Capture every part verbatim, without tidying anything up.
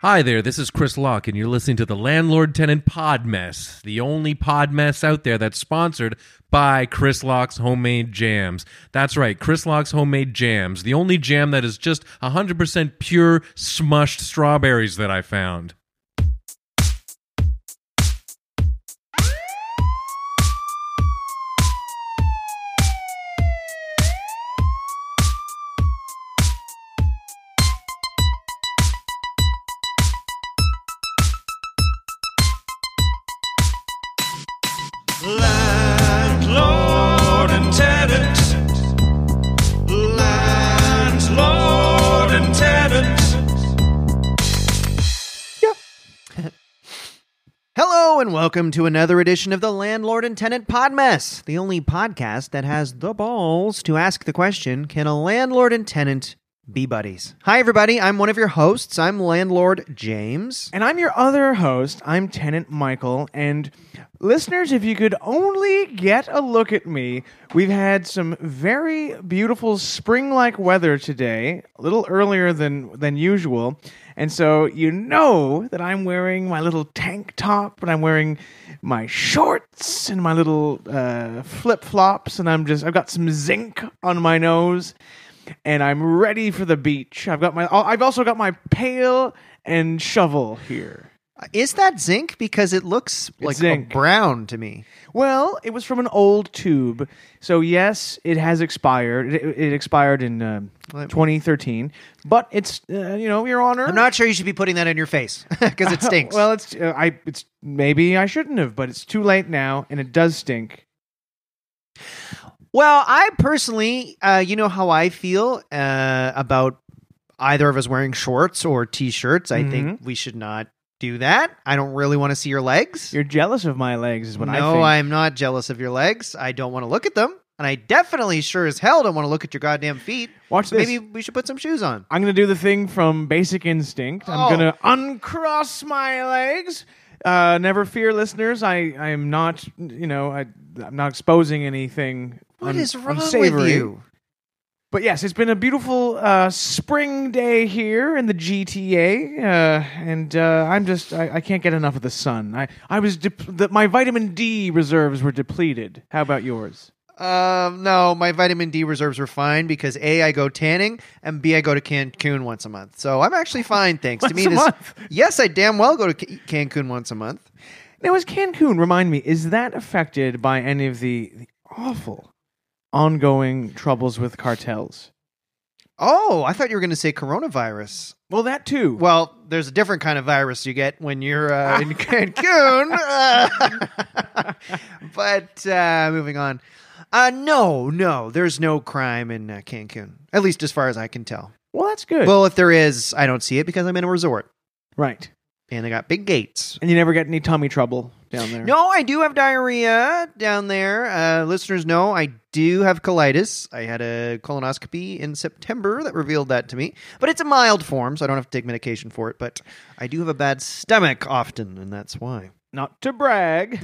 Hi there, this is Chris Locke, and you're listening to the Landlord Tenant Pod Mess, the only pod mess out there that's sponsored by Chris Locke's Homemade Jams. That's right, Chris Locke's Homemade Jams, the only jam that is just one hundred percent pure, smushed strawberries that I found. Landlord and tenant. Landlord and tenant. Yeah. Hello and welcome to another edition of the Landlord and Tenant Podmess, the only podcast that has the balls to ask the question, can a landlord and tenant be buddies? Hi everybody, I'm one of your hosts. I'm Landlord James. And I'm your other host. I'm Tenant Michael. And listeners, if you could only get a look at me, we've had some very beautiful spring-like weather today, a little earlier than, than usual. And so you know that I'm wearing my little tank top, and I'm wearing my shorts and my little uh, flip-flops, and I'm just I've got some zinc on my nose. And I'm ready for the beach. I've got my. I've also got my pail and shovel here. Is that zinc? Because it looks like a zinc. brown to me. Well, it was from an old tube, so yes, it has expired. It, it expired in uh, twenty thirteen, but it's uh, you know, Your Honor. I'm not sure you should be putting that in your face because it stinks. Well, it's uh, I. It's maybe I shouldn't have, but it's too late now, and it does stink. Well, I personally, uh, you know how I feel uh, about either of us wearing shorts or t-shirts. I Mm-hmm. think we should not do that. I don't really want to see your legs. You're jealous of my legs, is what I no, think. I'm not jealous of your legs. I don't want to look at them. And I definitely sure as hell don't want to look at your goddamn feet. Watch So this. maybe we should put some shoes on. I'm going to do the thing from Basic Instinct. I'm Oh. going to uncross my legs. Uh, never fear, listeners. I, I am not, you know, I, I'm not exposing anything. What un- is wrong unsavory. with you? But yes, it's been a beautiful uh, spring day here in the G T A, uh, and uh, I'm just I, I can't get enough of the sun. I I was dep- the, my vitamin D reserves were depleted. How about yours? Um, no, my vitamin D reserves were fine because A, I go tanning, and B, I go to Cancun once a month. So I'm actually fine, thanks to Once me. a This- month? Yes, I damn well go to Ca- Cancun once a month. Now, is Cancun, remind me, is that affected by any of the, the awful ongoing troubles with cartels? Oh, I thought you were going to say coronavirus. Well, that too. Well, there's a different kind of virus you get when you're uh, in Cancun. Uh, but uh, moving on. Uh, no, no, there's no crime in uh, Cancun, at least as far as I can tell. Well, that's good. Well, if there is, I don't see it because I'm in a resort. right. And they got big gates. And you never get any tummy trouble down there. No, I do have diarrhea down there. Uh, listeners know I do have colitis. I had a colonoscopy in September that revealed that to me. But it's a mild form, so I don't have to take medication for it. But I do have a bad stomach often, and that's why. Not to brag.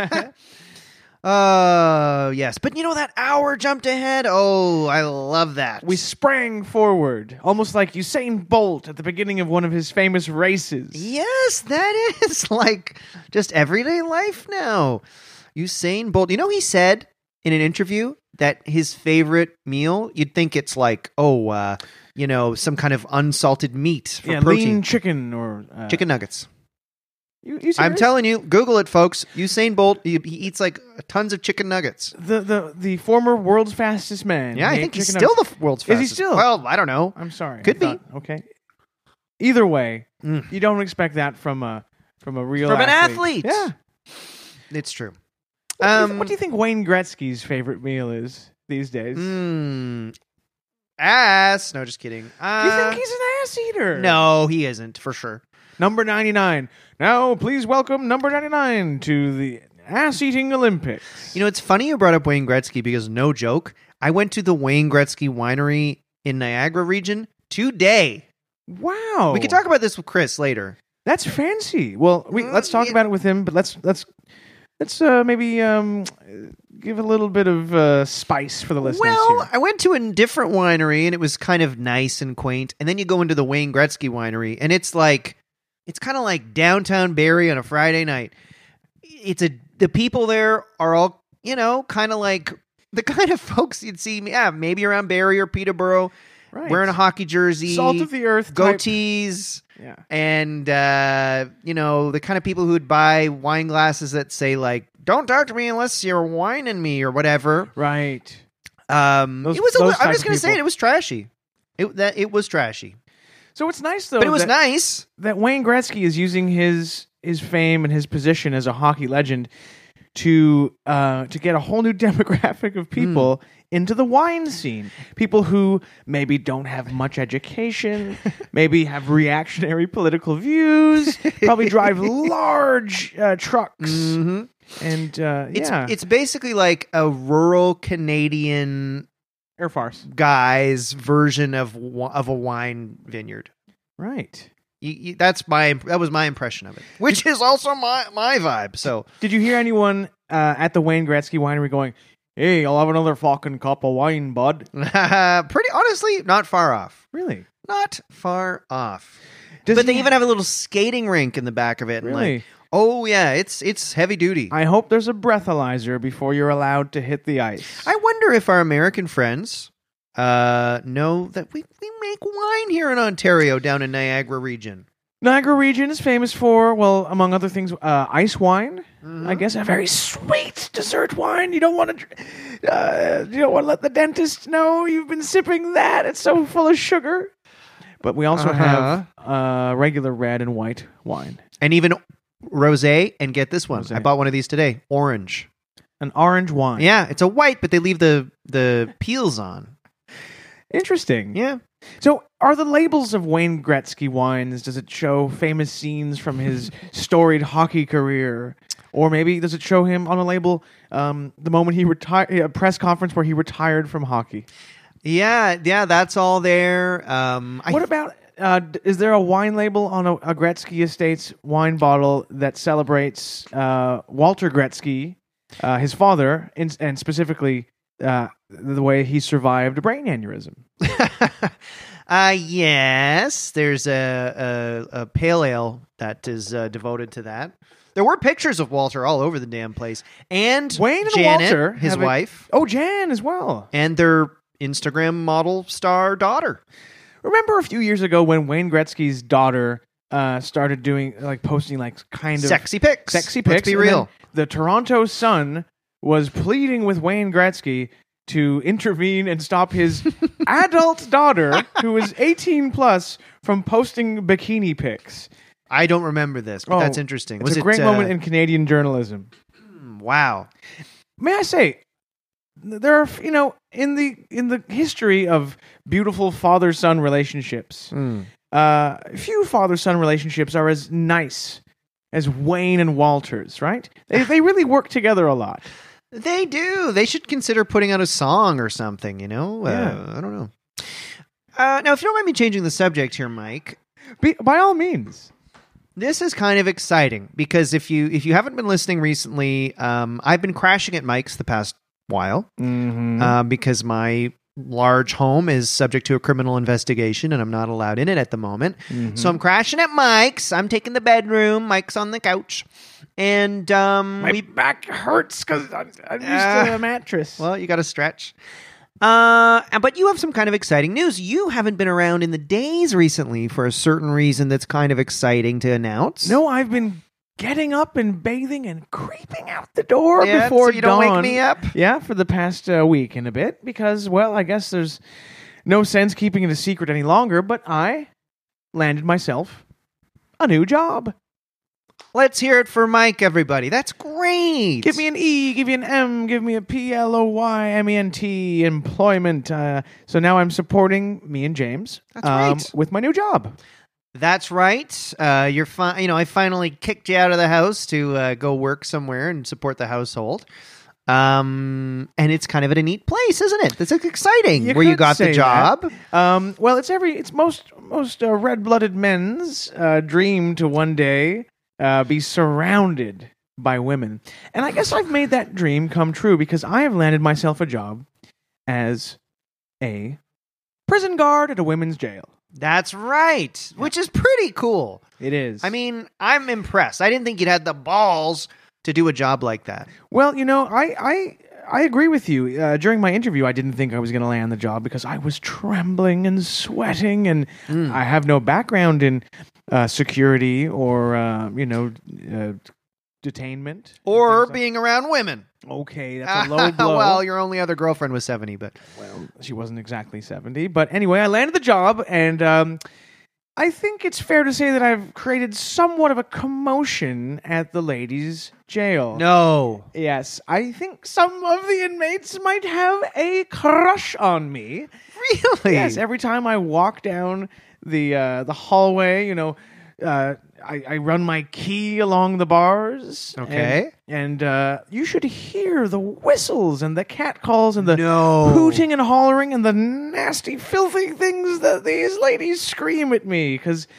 Oh, yes. But you know that hour jumped ahead? Oh, I love that. We sprang forward, almost like Usain Bolt at the beginning of one of his famous races. Yes, that is like just everyday life now. Usain Bolt. You know, he said in an interview that his favorite meal, you'd think it's like, oh, uh, you know, some kind of unsalted meat for Yeah, protein. lean chicken or uh, Chicken nuggets. You, you I'm serious? telling you, Google it, folks. Usain Bolt, he, he eats like tons of chicken nuggets. the the the former world's fastest man. Yeah, I He ate think he's chicken still nuggets. the world's Is he fastest. still? Well, I don't know. I'm sorry. Could I be. thought- okay. Either way, Mm. you don't expect that from a from a real From an athlete. athlete. Yeah. It's true. What, do you, Um, what do you think Wayne Gretzky's favorite meal is these days? Mm, ass. No, just kidding. Uh, Do you think he's an ass eater? No, he isn't, for sure. Number ninety-nine. Now, please welcome number ninety-nine to the ass-eating Olympics. You know, it's funny you brought up Wayne Gretzky because, no joke, I went to the Wayne Gretzky Winery in Niagara region today. Wow. We can talk about this with Chris later. That's fancy. Well, we Mm, let's talk yeah. about it with him, but let's let's let's uh, maybe um, give a little bit of uh, spice for the listeners Well, here. I went to a different winery and it was kind of nice and quaint. And then you go into the Wayne Gretzky Winery and it's like it's kind of like downtown Barrie on a Friday night. It's a the people there are all, you know, kind of like the kind of folks you'd see, yeah, maybe around Barrie or Peterborough, Right. wearing a hockey jersey, Salt of the earth, type- goatees, Yeah. and uh, you know, the kind of people who'd buy wine glasses that say like, "Don't talk to me unless you're whining me" or whatever. Right. Um, Those- it was. A those li- I'm type just of gonna say people. it. It was trashy. It that it was trashy, So it's nice though but it was that, nice. that Wayne Gretzky is using his his fame and his position as a hockey legend to uh, to get a whole new demographic of people into the wine scene. People who maybe don't have much education, maybe have reactionary political views, probably drive large uh, trucks, hmm and uh, It's yeah, it's basically like a rural Canadian air farce. guy's version of wi- of a wine vineyard. Right. You, you, that's my that was my impression of it, which is also my my vibe. So Did you hear anyone uh, at the Wayne Gretzky winery going, "Hey, I'll have another fucking cup of wine, bud"? pretty honestly, not far off. Really? Not far off. Does but they he- even have a little skating rink in the back of it. And Really? like, oh yeah, it's it's heavy duty. I, I hope there's a breathalyzer before you're allowed to hit the ice. wonder if our American friends uh, know that we, we make wine here in Ontario, down in Niagara region. Niagara region is famous for, well, among other things, uh, ice wine. Mm-hmm. I guess a very sweet dessert wine. You don't want to, uh, you don't want to let the dentist know you've been sipping that. It's so full of sugar. But we also Uh-huh. have uh, regular red and white wine. And even rosé. And get this one, Rosé. I bought one of these today. Orange. An orange wine. Yeah, it's a white, but they leave the the peels on. Interesting. Yeah. So, are the labels of Wayne Gretzky wines, does it show famous scenes from his storied hockey career? Or maybe does it show him on a label um, the moment he retired, a press conference where he retired from hockey? Yeah, yeah, that's all there. Um, I What about, uh, d- is there a wine label on a, a Gretzky Estates wine bottle that celebrates uh, Walter Gretzky, uh, his father, in, and specifically uh, the way he survived a brain aneurysm? uh, yes, there's a, a, a pale ale that is uh, devoted to that. There were pictures of Walter all over the damn place. And Wayne and Janet, Walter his have a- wife, Oh, Jan as well. and their Instagram model star daughter. Remember a few years ago when Wayne Gretzky's daughter uh, started doing, like, posting, like, kind of Sexy pics. sexy pics? Let's be and real. then the Toronto Sun was pleading with Wayne Gretzky to intervene and stop his adult daughter, who was eighteen plus, from posting bikini pics. I don't remember this, but Oh, that's interesting. It's Was a it, great uh, moment in Canadian journalism. Wow. May I say, there are, you know, in the in the history of beautiful father-son relationships, uh, few father-son relationships are as nice as Wayne and Walter's, right? They they really work together a lot. They do. They should consider putting out a song or something, you know? Yeah. Uh, I don't know. Uh, now, if you don't mind me changing the subject here, Mike, Be, by all means. this is kind of exciting because if you if you haven't been listening recently, um, I've been crashing at Mike's the past while Mm-hmm. uh, because my large home is subject to a criminal investigation and I'm not allowed in it at the moment. So I'm crashing at Mike's. I'm taking the bedroom. Mike's on the couch. And um, My we back hurts because I'm, I'm used Uh, to a mattress. Well, you got to stretch. Uh, but you have some kind of exciting news. You haven't been around in the days recently for a certain reason that's kind of exciting to announce. No, I've been getting up and bathing and creeping out the door Yeah, before so you don't wake dawn. me up? Yeah, for the past uh, week and a bit because, well, I guess there's no sense keeping it a secret any longer, but I landed myself a new job. Let's hear it for Mike, everybody. That's great. Give me an E, give me an M, give me a P L O Y M E N T, employment. Uh, so now I'm supporting me and James That's um, right. with my new job. That's right. Uh, you're fi- You know, I finally kicked you out of the house to uh, go work somewhere and support the household. Um, and it's kind of at a neat place, isn't it? That's exciting. You where you could got the say job. that. Um, well, it's every it's most most uh, red-blooded men's uh, dream to one day uh, be surrounded by women, and I guess I've made that dream come true because I have landed myself a job as a prison guard at a women's jail. That's right, which is pretty cool. It is. I mean, I'm impressed. I didn't think you'd had the balls to do a job like that. Well, you know, I I, I agree with you. Uh, during my interview, I didn't think I was going to land the job because I was trembling and sweating, and Mm. I have no background in uh, security or, uh, you know, uh, detainment. Or Things like- being around women. Okay, that's a low blow. Well, your only other girlfriend was seventy, but Well, she wasn't exactly seventy. But anyway, I landed the job, and um, I think it's fair to say that I've created somewhat of a commotion at the ladies' jail. no. Yes, I think some of the inmates might have a crush on me. Really? Yes, every time I walk down the uh, the hallway, you know, uh, I, I run my key along the bars. Okay. And, and uh, you should hear the whistles and the catcalls and the No. hooting and hollering and the nasty, filthy things that these ladies scream at me. Because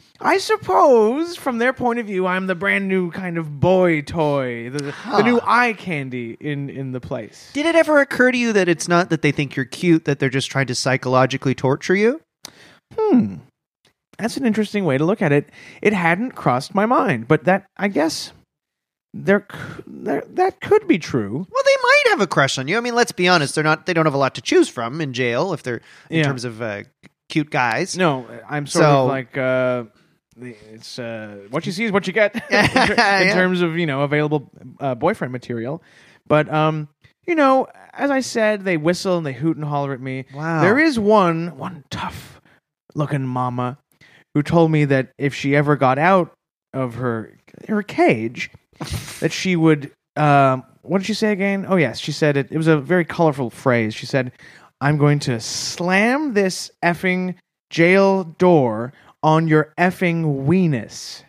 I suppose, from their point of view, I'm the brand new kind of boy toy, the, the new eye candy in, in the place. Did it ever occur to you that it's not that they think you're cute, that they're just trying to psychologically torture you? Hmm. That's an interesting way to look at it. It hadn't crossed my mind, but that, I guess, there, c- there that could be true. Well, they might have a crush on you. I mean, let's be honest. They're not. They don't have a lot to choose from in jail if they're in Yeah. terms of uh, cute guys. No, I'm sort So- of like uh, the- it's uh, what you see is what you get in, ter- in Yeah. terms of you know available uh, boyfriend material. But um, you know, as I said, they whistle and they hoot and holler at me. Wow. There is one one tough looking mama who told me that if she ever got out of her her cage, that she would. Um, what did she say again? Oh yes, she said it. It was a very colorful phrase. She said, "I'm going to slam this effing jail door on your effing weenus."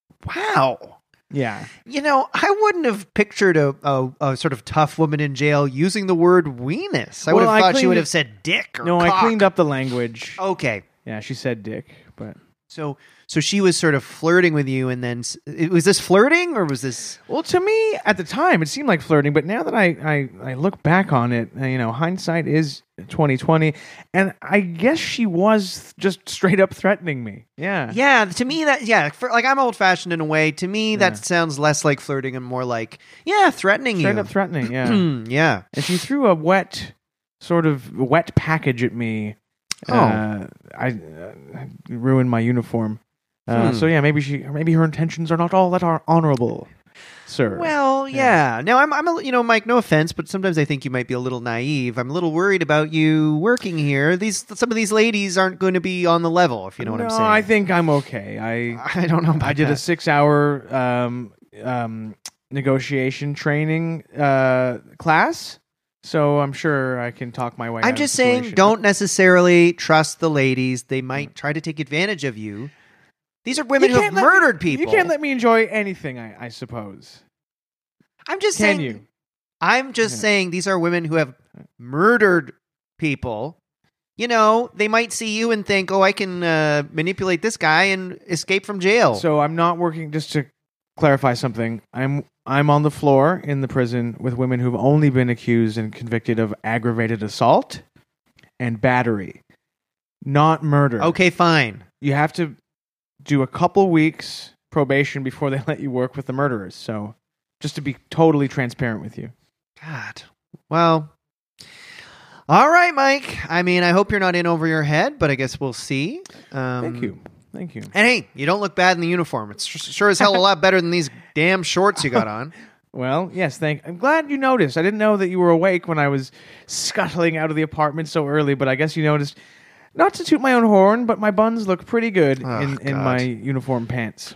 Wow. Yeah. You know, I wouldn't have pictured a, a, a sort of tough woman in jail using the word weenus. I would Well, I have thought she cleaned would it- have said dick or No, cock. I cleaned up the language. Okay. Yeah, she said dick, but So so she was sort of flirting with you, and then s- it- was this flirting or was this? well, to me at the time it seemed like flirting, but now that I I, I look back on it, uh, you know, hindsight is twenty twenty, and I guess she was just straight up threatening me. Yeah. Yeah, to me that yeah, for, like I'm old fashioned in a way. To me, that Yeah. sounds less like flirting and more like yeah, threatening Straight you. up threatening. Yeah. Hmm, yeah. And she threw a wet sort of wet package at me. Oh. Uh, I uh, ruined my uniform. Uh, Hmm. So yeah, maybe she, maybe her intentions are not all that are honorable, sir. Well, yeah. Now I'm, I'm, a, you know, Mike. No offense, but sometimes I think you might be a little naive. I'm a little worried about you working here. These, some of these ladies aren't going to be on the level, if you know what no, I'm saying. I think I'm okay. I I don't know. About I did a that. six-hour um, um, negotiation training uh, class, so I'm sure I can talk my way. out I'm of just the saying, situation. don't necessarily trust the ladies. They might try to take advantage of you. These are women You who have can't let me- murdered people. You can't let me enjoy anything. I, I suppose. I'm just Can saying. you? I'm just Yeah. saying these are women who have murdered people. You know, they might see you and think, "Oh, I can uh, manipulate this guy and escape from jail." So I'm not working. Just to clarify something, I'm I'm on the floor in the prison with women who've only been accused and convicted of aggravated assault and battery, not murder. okay, fine. You have to do a couple weeks probation before they let you work with the murderers. So just to be totally transparent with you. God. Well, all right, Mike. I mean, I hope you're not in over your head, but I guess we'll see. Um, Thank you. Thank you. And hey, you don't look bad in the uniform. It's sure as hell a lot better than these damn shorts you got on. Well, yes, thank. I'm glad you noticed. I didn't know that you were awake when I was scuttling out of the apartment so early, but I guess you noticed. Not to toot my own horn, but my buns look pretty good Oh, in, in God. my uniform pants.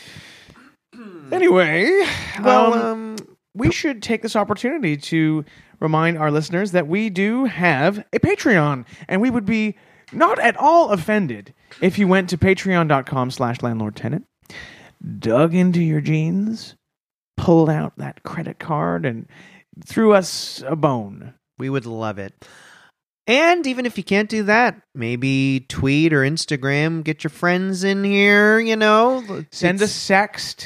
Anyway, Well, um, um, we should take this opportunity to remind our listeners that we do have a Patreon, and we would be not at all offended if you went to patreon.com slash landlordtenant, dug into your jeans, pulled out that credit card, and threw us a bone. we would love it. And even if you can't do that, maybe tweet or Instagram, get your friends in here, you know. Send a It's- sext,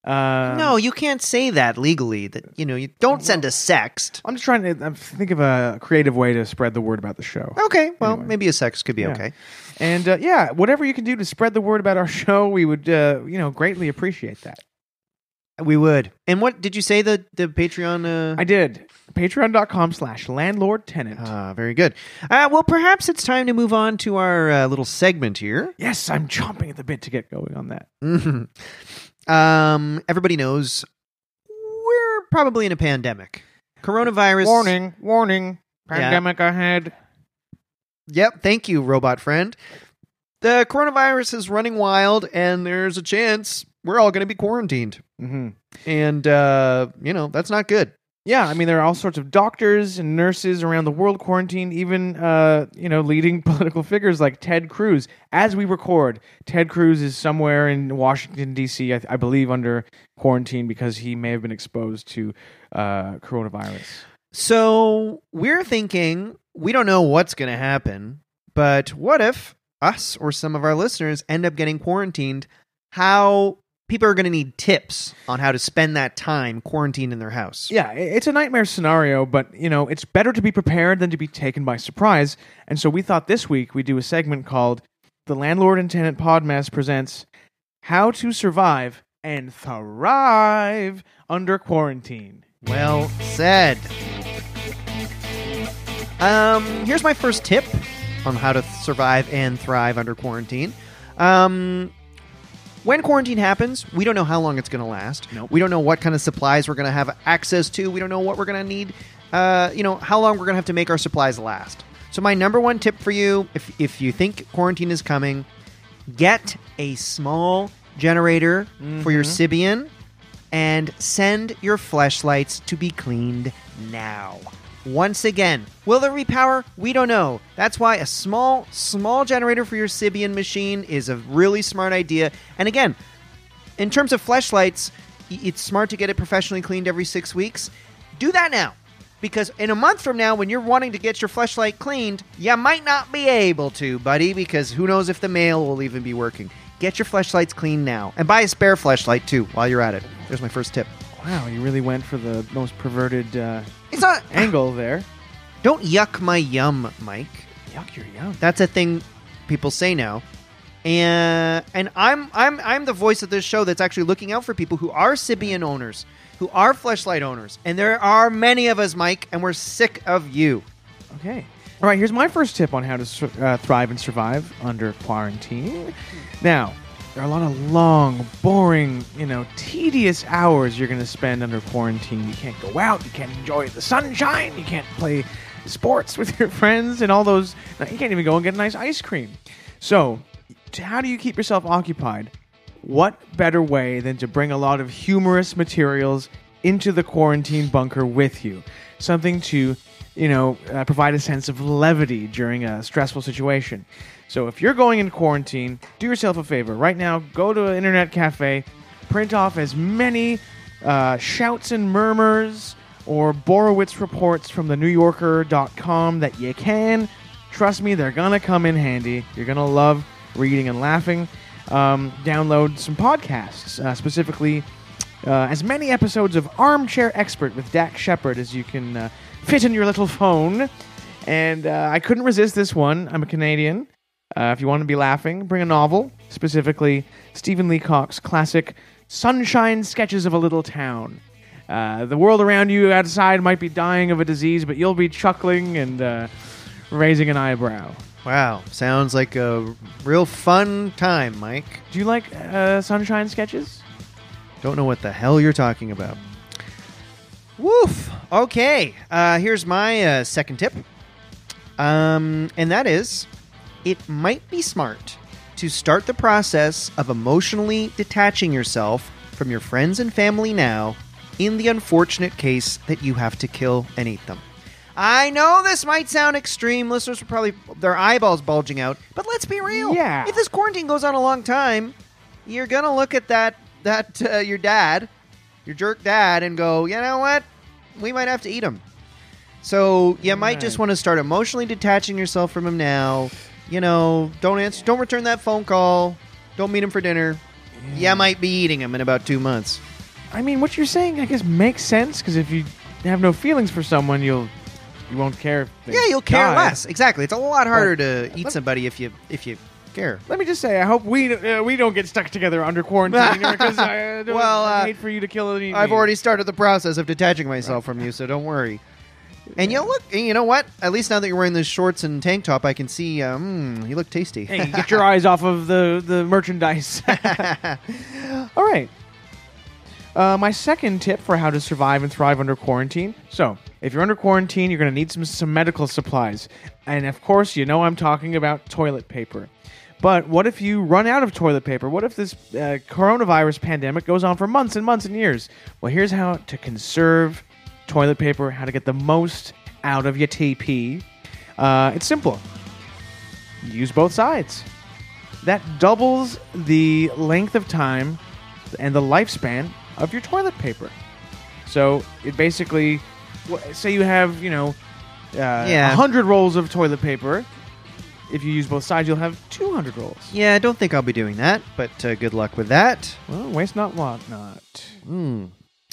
Uh, No, you can't say that legally. That you know, you don't send a sext. I'm just trying to uh, think of a creative way to spread the word about the show. Okay, well, Anyway. maybe a sext could be Yeah. okay. And uh, yeah, whatever you can do to spread the word about our show, we would, uh, you know, greatly appreciate that. We would. And what did you say the the Patreon? Uh... I did. Patreon.com slash landlord tenant. Ah, very good. Uh, well, perhaps it's time to move on to our uh, little segment here. Yes, I'm chomping at the bit to get going on that. Mhm. Um, everybody knows we're probably in a pandemic. Coronavirus. Warning, warning, pandemic ahead. Yep. Thank you, robot friend. The coronavirus is running wild, and there's a chance we're all going to be quarantined. Mm-hmm. And, uh, you know, that's not good. Yeah, I mean, there are all sorts of doctors and nurses around the world quarantined, even, uh, you know, leading political figures like Ted Cruz. As we record, Ted Cruz is somewhere in Washington, D C, I, I believe, under quarantine because he may have been exposed to uh, coronavirus. So we're thinking, we don't know what's going to happen, but what if us or some of our listeners end up getting quarantined? How people are going to need tips on how to spend that time quarantined in their house. Yeah, i- it's a nightmare scenario, but, you know, it's better to be prepared than to be taken by surprise. And so we thought this week we'd do a segment called The Landlord and Tenant Podmess presents How to Survive and Thrive Under Quarantine. Well said. Um, here's my first tip on how to survive and thrive under quarantine. Um, when quarantine happens, we don't know how long it's going to last. Nope. We don't know what kind of supplies we're going to have access to. We don't know what we're going to need. Uh, you know, how long we're going to have to make our supplies last. So my number one tip for you, if if you think quarantine is coming, get a small generator for your Sibian and send your fleshlights to be cleaned now. Once again, will there be power? We don't know. That's why a small, small generator for your Sibian machine is a really smart idea. And again, in terms of fleshlights, y- it's smart to get it professionally cleaned every six weeks. Do that now. Because in a month from now, when you're wanting to get your fleshlight cleaned, you might not be able to, buddy, because who knows if the mail will even be working. Get your fleshlights cleaned now. And buy a spare fleshlight, too, while you're at it. There's my first tip. Wow, you really went for the most perverted uh, It's not... angle there. Don't yuck my yum, Mike. Yuck, you're young. That's a thing people say now. And and I'm I'm I'm the voice of this show that's actually looking out for people who are Sibian owners, who are fleshlight owners. And there are many of us, Mike, and we're sick of you. Okay. All right, here's my first tip on how to sur- uh, thrive and survive under quarantine. Now, there are a lot of long, boring, you know, tedious hours you're going to spend under quarantine. You can't go out, you can't enjoy the sunshine, you can't play sports with your friends, and all those. You can't even go and get a nice ice cream. So, t- how do you keep yourself occupied? What better way than to bring a lot of humorous materials into the quarantine bunker with you? Something to, you know, uh, provide a sense of levity during a stressful situation. So if you're going in quarantine, do yourself a favor. Right now, go to an internet cafe, print off as many uh, shouts and murmurs or Borowitz reports from the New Yorker dot com that you can. Trust me, they're going to come in handy. You're going to love reading and laughing. Um, download some podcasts, uh, specifically uh, as many episodes of Armchair Expert with Dak Shepard as you can uh, fit in your little phone. And uh, I couldn't resist this one. I'm a Canadian. Uh, if you want to be laughing, bring a novel, specifically Stephen Leacock's classic Sunshine Sketches of a Little Town. Uh, the world around you outside might be dying of a disease, but you'll be chuckling and uh, raising an eyebrow. Wow, sounds like a real fun time, Mike. Do you like uh, Sunshine Sketches? Don't know what the hell you're talking about. Woof. Okay, uh, here's my uh, second tip. Um, and that is, it might be smart to start the process of emotionally detaching yourself from your friends and family now in the unfortunate case that you have to kill and eat them. I know this might sound extreme. Listeners are probably their eyeballs bulging out, but let's be real. Yeah. If this quarantine goes on a long time, you're going to look at that, that uh, your dad, your jerk dad, and go, you know what? We might have to eat him. So you might just Right. want to start emotionally detaching yourself from him now. You know, don't answer, don't return that phone call. Don't meet him for dinner. You might be eating him in about two months. I mean, what you're saying, I guess, makes sense, because if you have no feelings for someone, you'll you won't care. If they Yeah, you'll care die. less. Exactly. It's a lot harder But- to eat somebody if you if you care. Let me just say, I hope we uh, we don't get stuck together under quarantine, because I, don't, Well, I uh, hate for you to kill any. I've already started the process of detaching myself from you, so don't worry. And you look, you know what? At least now that you're wearing those shorts and tank top, I can see. Um, you look tasty. Hey, get your eyes off of the, the merchandise. All right. Uh, my second tip for how to survive and thrive under quarantine. So, if you're under quarantine, you're going to need some, some medical supplies. And of course, you know I'm talking about toilet paper. But what if you run out of toilet paper? What if this uh, coronavirus pandemic goes on for months and months and years? Well, here's how to conserve toilet paper, how to get the most out of your T P. Uh, it's simple. Use both sides. That doubles the length of time and the lifespan of your toilet paper. So it basically, wh- say you have, you know, uh, Yeah. one hundred rolls of toilet paper. If you use both sides, you'll have two hundred rolls. Yeah, I don't think I'll be doing that, but uh, good luck with that. Well, waste not, want not. Hmm.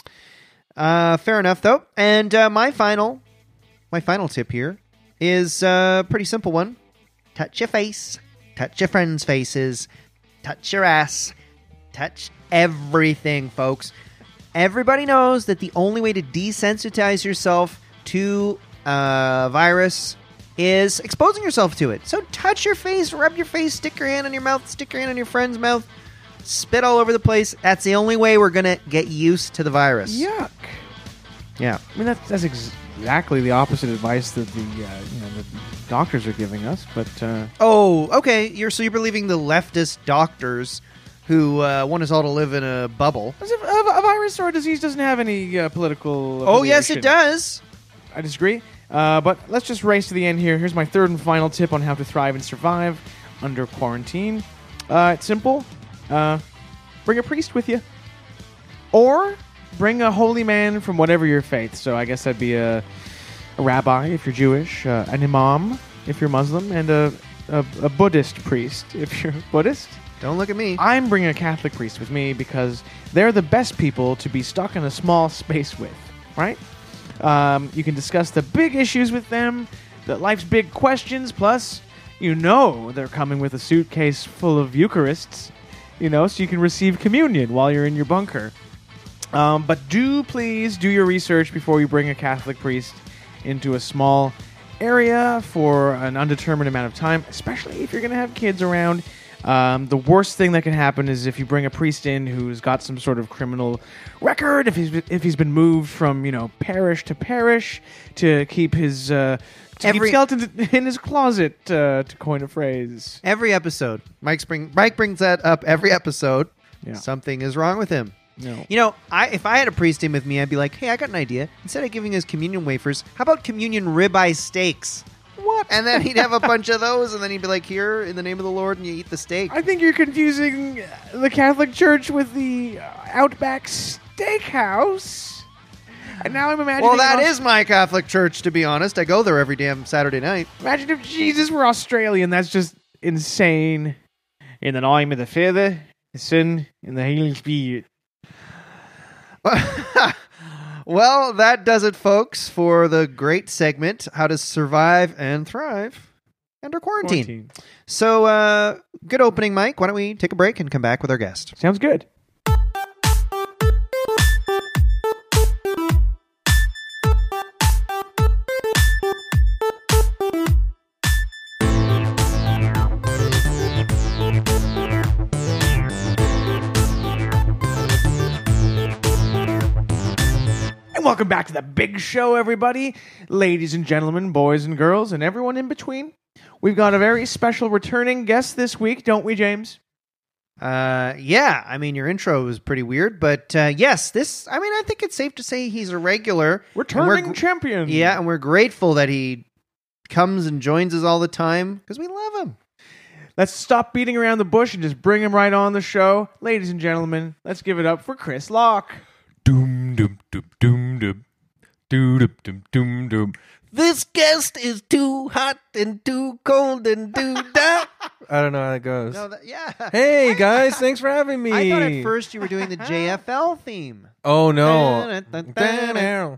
Uh, fair enough, though. And uh, my final, my final tip here is a pretty simple one: touch your face, touch your friends' faces, touch your ass, touch everything, folks. Everybody knows that the only way to desensitize yourself to a virus is exposing yourself to it. So touch your face, rub your face, stick your hand on your mouth, stick your hand on your friend's mouth, spit all over the place. That's the only way we're going to get used to the virus. Yuck. Yeah. I mean, that's, that's ex- exactly the opposite advice that the, uh, you know, the doctors are giving us, but... Uh, Oh, okay. You're so you're believing the leftist doctors who uh, want us all to live in a bubble. As if a, a virus or a disease doesn't have any uh, political. Oh, yes, it affiliation. does. I disagree. Uh, but let's just race to the end here. Here's my third and final tip on how to thrive and survive under quarantine. Uh, it's simple. Uh, bring a priest with you, or bring a holy man from whatever your faith. So I guess that'd be a, a rabbi if you're Jewish, uh, an imam if you're Muslim, and a, a, a Buddhist priest if you're Buddhist. Don't look at me. I'm bringing a Catholic priest with me because they're the best people to be stuck in a small space with, right? Um, you can discuss the big issues with them, the life's big questions, plus you know they're coming with a suitcase full of Eucharists, you know, so you can receive communion while you're in your bunker. Um, but do please do your research before you bring a Catholic priest into a small area for an undetermined amount of time, especially if you're going to have kids around. Um, the worst thing that can happen is if you bring a priest in who's got some sort of criminal record, if he's if he's been moved from, you know, parish to parish to keep his uh, to Every- keep skeletons in his closet, uh, to coin a phrase. Every episode, Mike's bring, Mike brings that up every episode. Yeah. Something is wrong with him. No. You know, I if I had a priest in with me, I'd be like, hey, I got an idea. Instead of giving us communion wafers, how about communion ribeye steaks? What? And then he'd have a bunch of those, and then he'd be like, here, in the name of the Lord, and you eat the steak. I think you're confusing the Catholic Church with the uh, Outback Steakhouse. And now I'm imagining. Well, that Aus- is my Catholic church, to be honest. I go there every damn Saturday night. Imagine if Jesus were Australian. That's just insane. In the name of the Father, the Son, and the Holy Spirit. Well, that does it, folks, for the great segment, How to Survive and Thrive Under Quarantine. Quarantine. So, uh, good opening, Mike. Why don't we take a break and come back with our guest? Sounds good. And welcome back to the big show, everybody. Ladies and gentlemen, boys and girls, and everyone in between. We've got a very special returning guest this week, don't we, James? Uh, yeah, I mean, your intro was pretty weird, but uh, yes, this, I mean, I think it's safe to say he's a regular. And we're Returning gr- champion. Yeah, and we're grateful that he comes and joins us all the time because we love him. Let's stop beating around the bush and just bring him right on the show. Ladies and gentlemen, let's give it up for Chris Locke. Doom doom doom doom doom doom doom doom doom doom. This guest is too hot and too cold and too dark. I don't know how it goes. No, that, yeah. Hey guys, than's for having me. I thought at first you were doing the J F L theme. Oh no. Where'd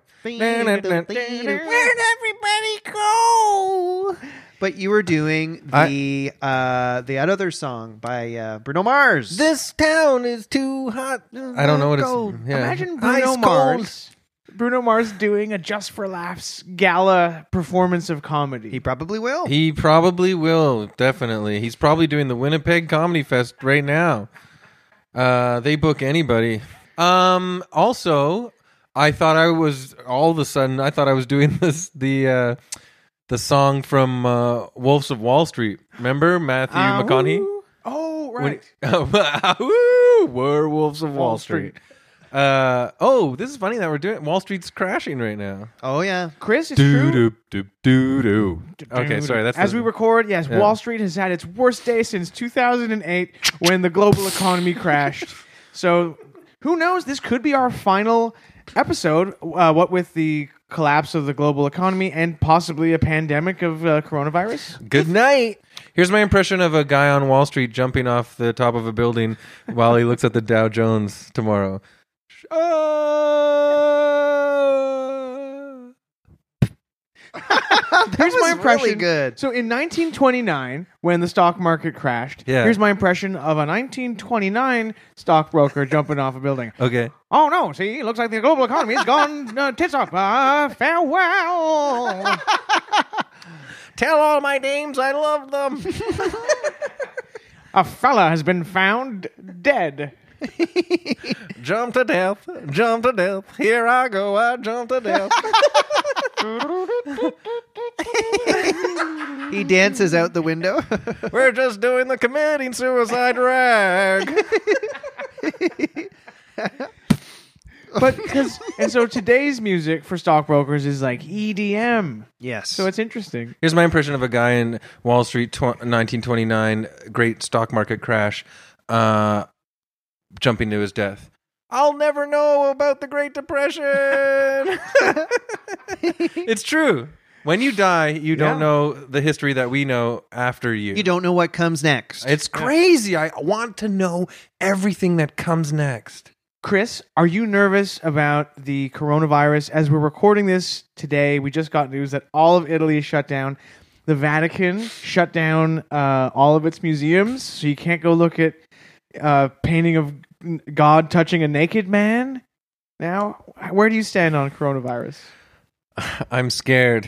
everybody go? But you were doing the uh, the other song by uh, Bruno Mars. This town is too hot. I don't know what Cold. it's. Yeah. Imagine Bruno Ice Mars. Bruno Mars doing a Just for Laughs gala performance of comedy. He probably will. He probably will. Definitely. He's probably doing the Winnipeg Comedy Fest right now. Uh, they book anybody. Um. Also, I thought I was all of a sudden. I thought I was doing this. The uh, the song from uh, Wolves of Wall Street. Remember Matthew Ah, McConaughey? woo. Oh, right. When, Woo! Werewolves of Wall, Wall Street. Street. Uh, oh, this is funny that we're doing. Wall Street's crashing right now. Oh yeah. Chris, it's true. Doo doo doo doo. Okay, sorry. That's As the- we record, yes, Yeah. Wall Street has had its worst day since two thousand eight when the global economy crashed. So who knows? This could be our final episode, uh, what with the collapse of the global economy and possibly a pandemic of uh, coronavirus. Good night. Here's my impression of a guy on Wall Street jumping off the top of a building while he looks at the Dow Jones tomorrow. Uh, Here's was my impression. really good. So in nineteen twenty-nine, when the stock market crashed, Yeah. here's my impression of a nineteen twenty-nine stockbroker jumping off a building. okay. Oh no! See, it looks like the global economy has gone uh, tits up. Uh, farewell. Tell all my dames I love them. A fella has been found dead. Jump to death. Jump to death. Here I go. I jump to death. He dances out the window. We're just doing the committing suicide rag. But because and so today's music for stockbrokers is like E D M. Yes. So it's interesting. Here's my impression of a guy in Wall Street, tw- nineteen twenty-nine, great stock market crash, uh, jumping to his death. I'll never know about the Great Depression. It's true. When you die, you don't Yeah. know the history that we know after you. you don't know what comes next. It's crazy. I want to know everything that comes next. Chris, are you nervous about the coronavirus? As we're recording this today, we just got news that all of Italy is shut down. The Vatican shut down uh, all of its museums, so you can't go look at uh, painting of God touching a naked man. Now, where do you stand on coronavirus? I'm scared.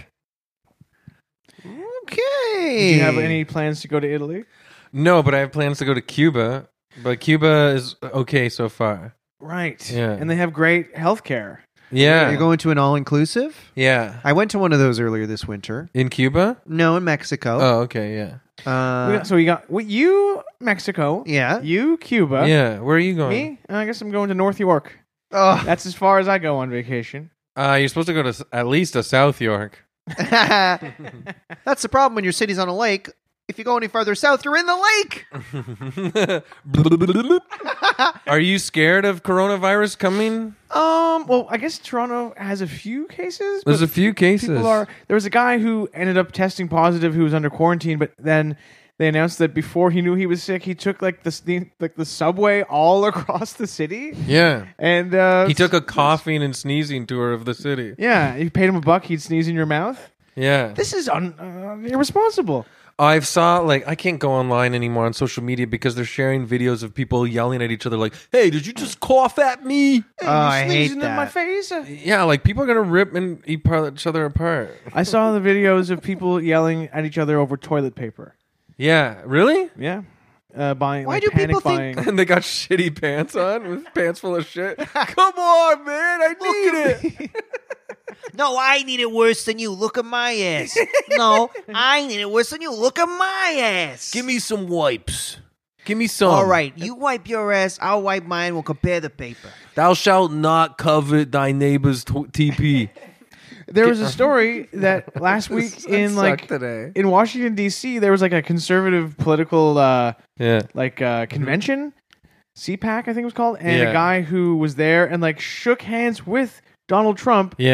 okay. Do you have any plans to go to Italy? No, but I have plans to go to Cuba. But Cuba is okay so far. Right. Yeah. And they have great health care. Yeah. You're going to an all-inclusive? Yeah. I went to one of those earlier this winter. In Cuba? No, in Mexico. Oh, okay, yeah. Uh, so we got well, you, Mexico. yeah. You, Cuba. yeah, where are you going? Me? I guess I'm going to North York. Oh. That's as far as I go on vacation. Uh, you're supposed to go to s- at least to South York. That's the problem when your city's on a lake. If you go any farther south, you're in the lake. Are you scared of coronavirus coming? Um. Well, I guess Toronto has a few cases. There's but a few cases. People are. There was a guy who ended up testing positive who was under quarantine, but then they announced that before he knew he was sick, he took like the the like the subway all across the city, Yeah. and uh, He took a coughing and sneezing tour of the city. Yeah, you paid him a buck, he'd sneeze in your mouth. Yeah. This is un, uh, irresponsible. I've saw like I can't go online anymore on social media because they're sharing videos of people yelling at each other like, "Hey, did you just cough at me?" Oh, I hate Sneezing in my that. face. Yeah, like people are gonna rip and eat par- each other apart. I saw the videos of people yelling at each other over toilet paper. Yeah, really? Yeah, uh, buying. Why like, do panic people think- buying. And they got shitty pants on with pants full of shit. Come on, man, I need it. No, I need it worse than you. Look at my ass. No, I need it worse than you. Look at my ass. Give me some wipes. Give me some. All right, you wipe your ass. I'll wipe mine. We'll compare the paper. Thou shalt not covet thy neighbor's t- T P. There was a story that last week in like today. in Washington D C there was like a conservative political uh, Yeah. like uh, convention, C PAC I think it was called, and Yeah. a guy who was there and like shook hands with Donald Trump Yeah.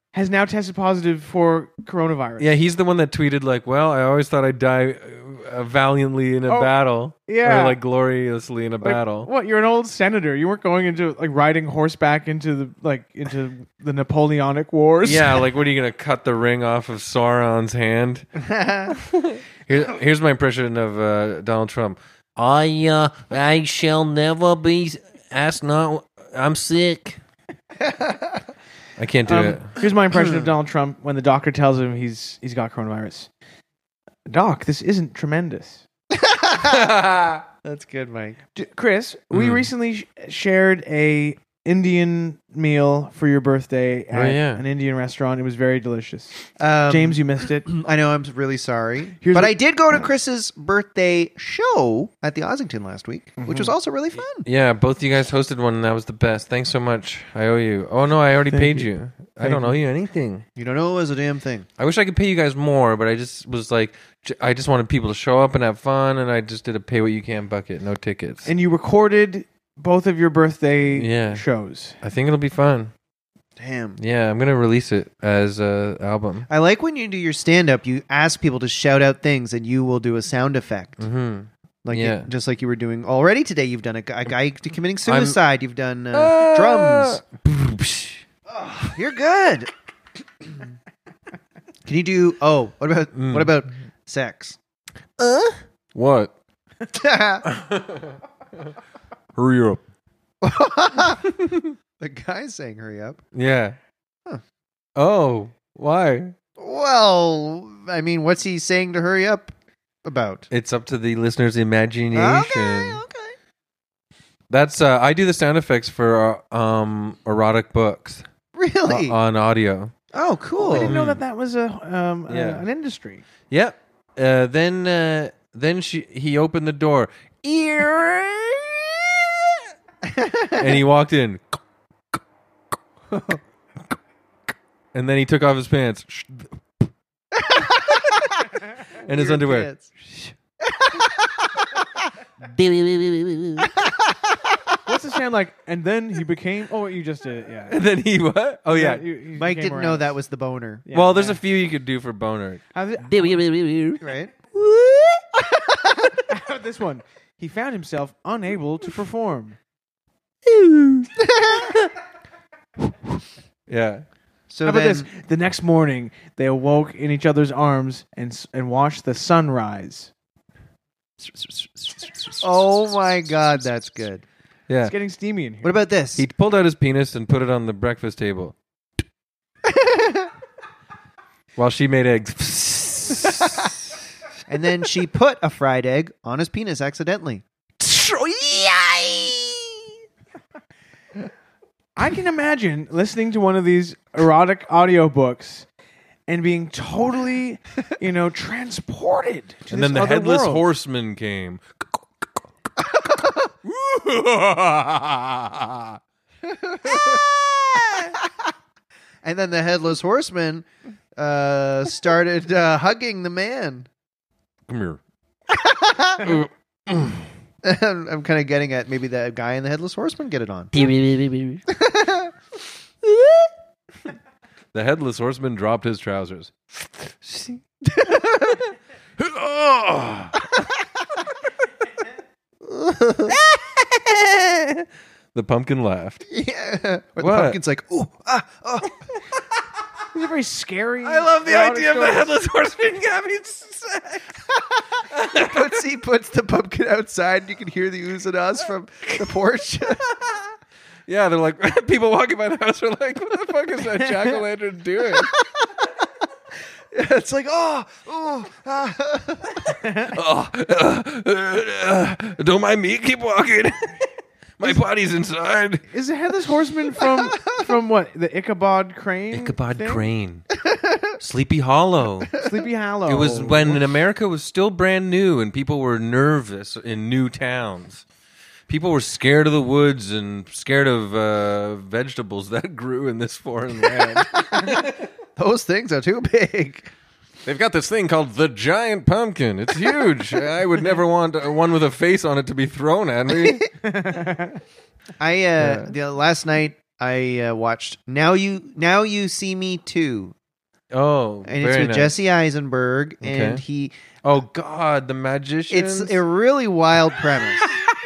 has now tested positive for coronavirus. Yeah, he's the one that tweeted like, "Well, I always thought I'd die uh, valiantly in a Oh, battle, yeah. or like gloriously in a Like, battle." What? You're an old senator. You weren't going into like riding horseback into the like into the Napoleonic Wars. Yeah, like what are you gonna cut the ring off of Sauron's hand? Here, here's my impression of uh, Donald Trump. I uh, I shall never be asked. Not I'm sick. I can't do Um, it. here's my impression of Donald Trump when the doctor tells him he's he's got coronavirus. Doc, this isn't tremendous. That's good, Mike. D- Chris, we Mm. recently sh- shared a Indian meal for your birthday at Oh, yeah. an Indian restaurant. It was very delicious. Um, James, you missed it. I know. I'm really sorry, Here's but what- I did go to Chris's birthday show at the Ossington last week, which was also really fun. Yeah, both of you guys hosted one, and that was the best. Thanks so much. I owe you. Oh no, I already Thank paid you. you. I Thank don't you. owe you anything. You don't know it was a damn thing. I wish I could pay you guys more, but I just was like, j- I just wanted people to show up and have fun, and I just did a pay what you can bucket, no tickets. And you recorded both of your birthday Yeah. shows. I think it'll be fun. Damn. Yeah, I'm gonna release it as a album. I like when you do your stand up, you ask people to shout out things and you will do a sound effect. Mm-hmm. Like Yeah. just like you were doing already today. You've done a, gu- a guy committing I'm- suicide. You've done uh, Ah! drums. Oh, you're good. Can you do? Oh, what about Mm. what about sex? What? Hurry up. The guy's saying, "Hurry up." Yeah. Huh. Oh, why? Well, I mean, what's he saying to hurry up about? It's up to the listener's imagination. Okay, okay. That's uh, I do the sound effects for uh, um erotic books Really? uh, on audio. oh, cool. I didn't know Mm. that that was a um a- Yeah. an industry. Yep. Uh, then uh, then she he opened the door. And he walked in. And then he took off his pants. And his Weird underwear. pants. What's it sound like? And then he became. Oh, you just did it. Yeah. And then he what? Oh yeah. you- you Mike became didn't know aroused. that was the boner, Yeah, well, there's yeah. a few you could do for boner. How's it- right? How about this one? He found himself unable to perform. Yeah. So How about then, this? The next morning, they awoke in each other's arms and s- and watched the sunrise. oh my God, that's good. Yeah. It's getting steamy in here. What about this? He pulled out his penis and put it on the breakfast table while she made eggs. And then she put a fried egg on his penis accidentally. I can imagine listening to one of these erotic audiobooks and being totally, you know, transported to And this then the other headless world. horseman came. And then the headless horseman uh, started uh, hugging the man. Come here. I'm kind of getting at maybe the guy in the headless horseman get it on. The headless horseman dropped his trousers. The pumpkin laughed. Yeah. Or the What? pumpkin's like, ooh, ah, oh. These are very scary. I love the erotic idea of the stories. headless horseman having sex. puts, he puts the pumpkin outside and you can hear the oohs and ahs from the porch. Yeah, they're like, people walking by the house are like, what the fuck is that jack-o'-lantern doing? It's like, oh, oh, ah. Oh, uh, uh, uh, don't mind me, keep walking. My body's inside. Is the headless horseman from from what? The Ichabod Crane? Ichabod thing? Crane. Sleepy Hollow. Sleepy Hollow. It was when America was still brand new and people were nervous in new towns. People were scared of the woods and scared of uh, vegetables that grew in this foreign land. Those things are too big. They've got this thing called the giant pumpkin. It's huge. I would never want uh, one with a face on it to be thrown at me. I uh, the last night I uh, watched Now You Now You See Me Too, Oh, and it's very with nice. Jesse Eisenberg, Okay. and he. Oh God, the magician. It's a really wild premise.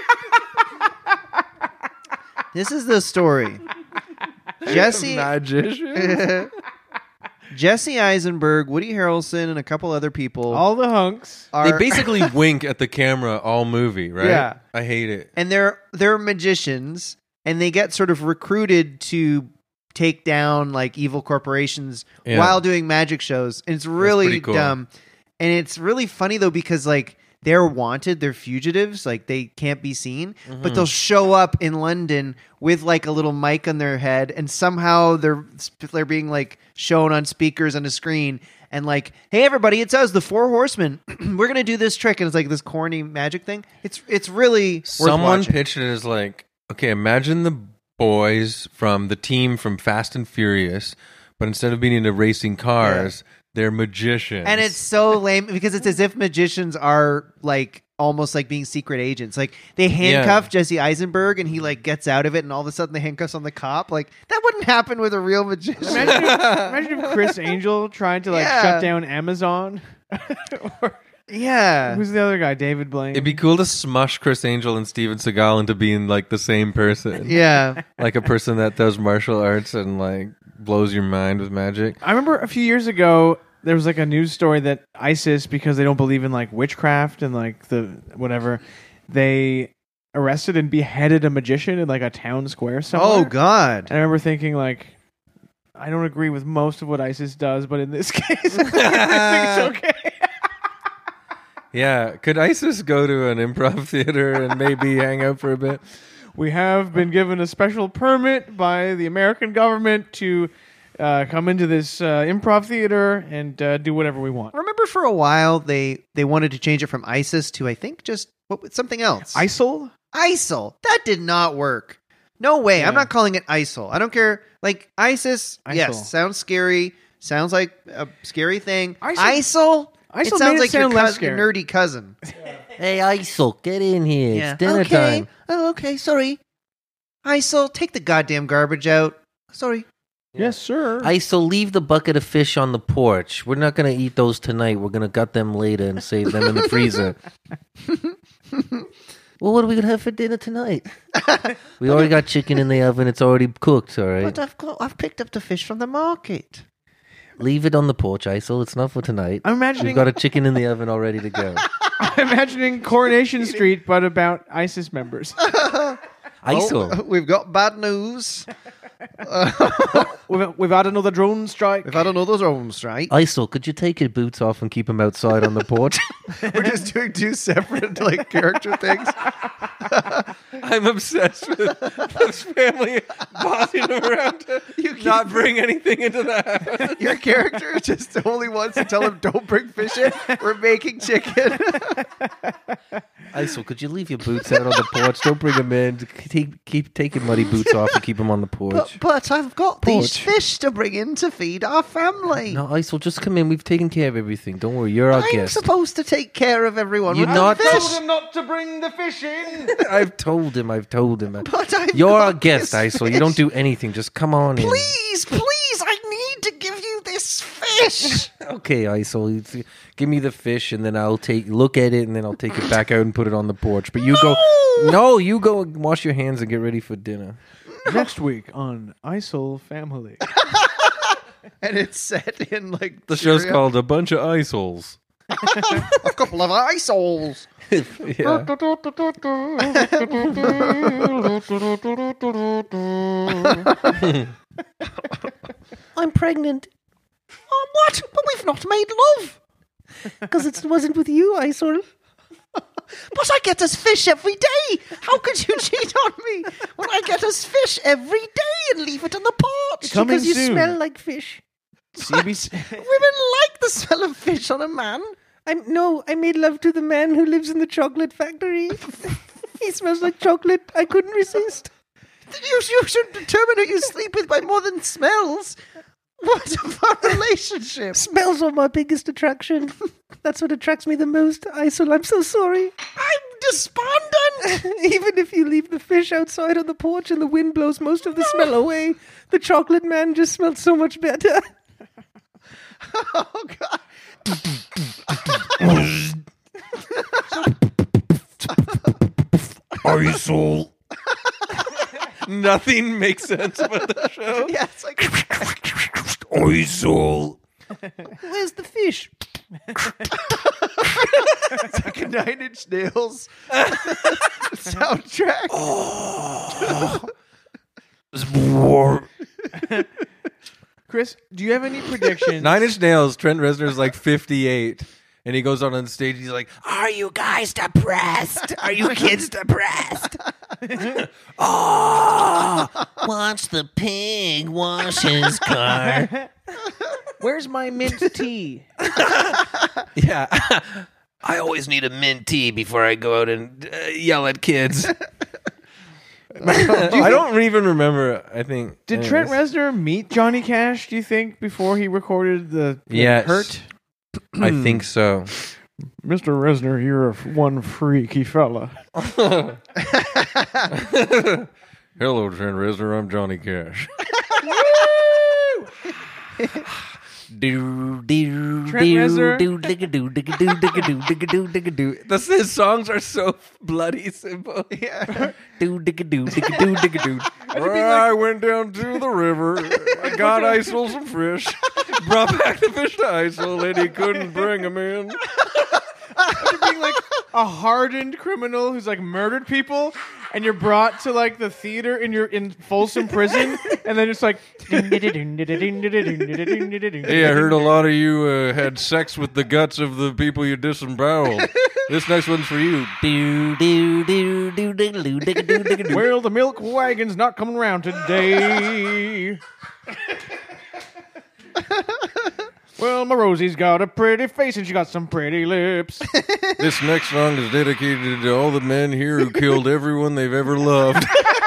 This is the story. Jesse magician. Jesse Eisenberg, Woody Harrelson, and a couple other people All the hunks. are They basically wink at the camera all movie, right? Yeah. I hate it. and they're they're magicians, and they get sort of recruited to take down like evil corporations Yeah. while doing magic shows, and it's really pretty cool. dumb. And it's really funny though because like they're wanted, they're fugitives, like they can't be seen, Mm-hmm. but they'll show up in London with like a little mic on their head, and somehow they're they're being like shown on speakers on a screen, and like, hey everybody, it's us, the Four Horsemen. We're gonna do this trick, and it's like this corny magic thing. It's it's really worth Someone watching. pitched it as like, okay, imagine the boys from the team from Fast and Furious, but instead of being into racing cars, they're magicians. And it's so lame because it's as if magicians are like almost like being secret agents. Like they handcuff Jesse Eisenberg and he like gets out of it, and all of a sudden the handcuffs on the cop. Like that wouldn't happen with a real magician. Imagine if, imagine if Chris Angel tried to like Yeah. shut down Amazon. Or, Yeah. who's the other guy? David Blaine. It'd be cool to smush Chris Angel and Steven Seagal into being like the same person. Yeah. Like a person that does martial arts and like blows your mind with magic. I remember a few years ago there was like a news story that ISIS, because they don't believe in like witchcraft and like the whatever, they arrested and beheaded a magician in like a town square somewhere. Oh God. And I remember thinking like, I don't agree with most of what ISIS does, but in this case, I think it's okay. Yeah. Could ISIS go to an improv theater and maybe hang out for a bit? We have been given a special permit by the American government to uh, come into this uh, improv theater and uh, do whatever we want. Remember for a while they they wanted to change it from ISIS to I think just what something else. ISIL? ISIL. That did not work. No way. Yeah. I'm not calling it ISIL. I don't care. Like ISIS, ISIL. yes, sounds scary. Sounds like a scary thing. ISIL- ISIL? ISIL it sounds made it like your, sound less cous- your scary. nerdy cousin. Hey, Isel, get in here. Yeah. It's dinner okay. time. Oh, okay. Sorry. ISIL, take the goddamn garbage out. Sorry. Yes, sir. Isel, leave the bucket of fish on the porch. We're not going to eat those tonight. We're going to gut them later and save them in the freezer. Well, what are we going to have for dinner tonight? We already got chicken in the oven. It's already cooked, all right? But I've got I've picked up the fish from the market. Leave it on the porch, Isel. It's not for tonight. I'm imagining We've got a chicken in the oven all ready to go. I'm imagining Coronation Street, but about ISIS members. Isel, Oh, we've got bad news. We've, we've had another drone strike. We've had another drone strike. Isel, could you take your boots off and keep them outside on the porch? We're just doing two separate like character things. I'm obsessed with this family bossing him around to not bring anything into the house. Your character just only wants to tell him don't bring fish in. We're making chicken. Isel, could you leave your boots out on the porch? Don't bring them in. Keep, keep take your muddy boots off and keep them on the porch. But, but I've got these Porch. fish to bring in to feed our family. No, Isel, just come in. We've taken care of everything. Don't worry. You're our I'm guest. supposed to take care of everyone. You're with not- fish. Told him not to bring the fish in. I've told him. I've told him. But I've You're got our guest, this Isel. You don't fish. do anything. Just come on in. Please, please, I need to give you this fish. Okay, Isel. It's- Give me the fish, and then I'll take look at it, and then I'll take it back out and put it on the porch. But you go. No, you go and wash your hands and get ready for dinner. Next week on ISIL Family. And it's set in like The show's Syria. called A Bunch of Iceholes. A couple of ice holes. Yeah. I'm pregnant. Oh, what? But we've not made love. Because it wasn't with you, Isel. But I get us fish every day. How could you cheat on me when I get us fish every day and leave it on the porch? Coming Because you soon. smell like fish. C B C. Women like the smell of fish on a man. I'm no. I made love to the man who lives in the chocolate factory. He smells like chocolate. I couldn't resist. You, you should determine who you sleep with by more than smells. What a fun relationship. Smells are my biggest attraction. That's what attracts me the most. Isel, I'm so sorry. I'm despondent. Even if you leave the fish outside on the porch and the wind blows most of the smell away, the chocolate man just smells so much better. Oh God. Are you soul? Nothing makes sense about the show. Yeah, it's like Are you soul? where's the fish? It's like a Nine Inch Nails soundtrack. Chris, do you have any predictions? Nine Inch Nails, Trent Reznor's like fifty-eight. And he goes on on stage, he's like, Are you guys depressed? Are you kids depressed? Oh, watch the pig wash his car. Where's my mint tea? yeah. I always need a mint tea before I go out and uh, yell at kids. I don't even remember, I think. Did anyways. Trent Reznor meet Johnny Cash, do you think, before he recorded the, the Yes. Hurt? I think so. Mister Reznor, you're a f- one freaky fella. Hello, Trent Reznor. I'm Johnny Cash. Do do Trent do Reznor. do digga do digga do digga do digga do digga do That's, his songs are so bloody simple. Yeah. do digga do digga do digga do. I went down to the river. I got Isel some fish. Brought back the fish to Isel, and he couldn't bring them in. Imagine being like a hardened criminal who's like murdered people, and you're brought to like the theater and you're in Folsom Prison, and then it's like. Hey, I heard a lot of you uh, had sex with the guts of the people you disemboweled. This next one's for you. Do do do do digga do digga do digga do. Well, the milk wagon's not coming around today. Well, my Rosie's got a pretty face and she got some pretty lips. This next song is dedicated to all the men here who killed everyone they've ever loved.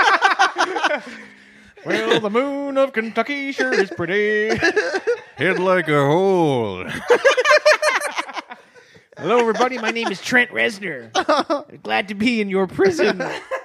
Well, the moon of Kentucky sure is pretty. Head like a hole. Hello, everybody. My name is Trent Reznor. Glad to be in your prison.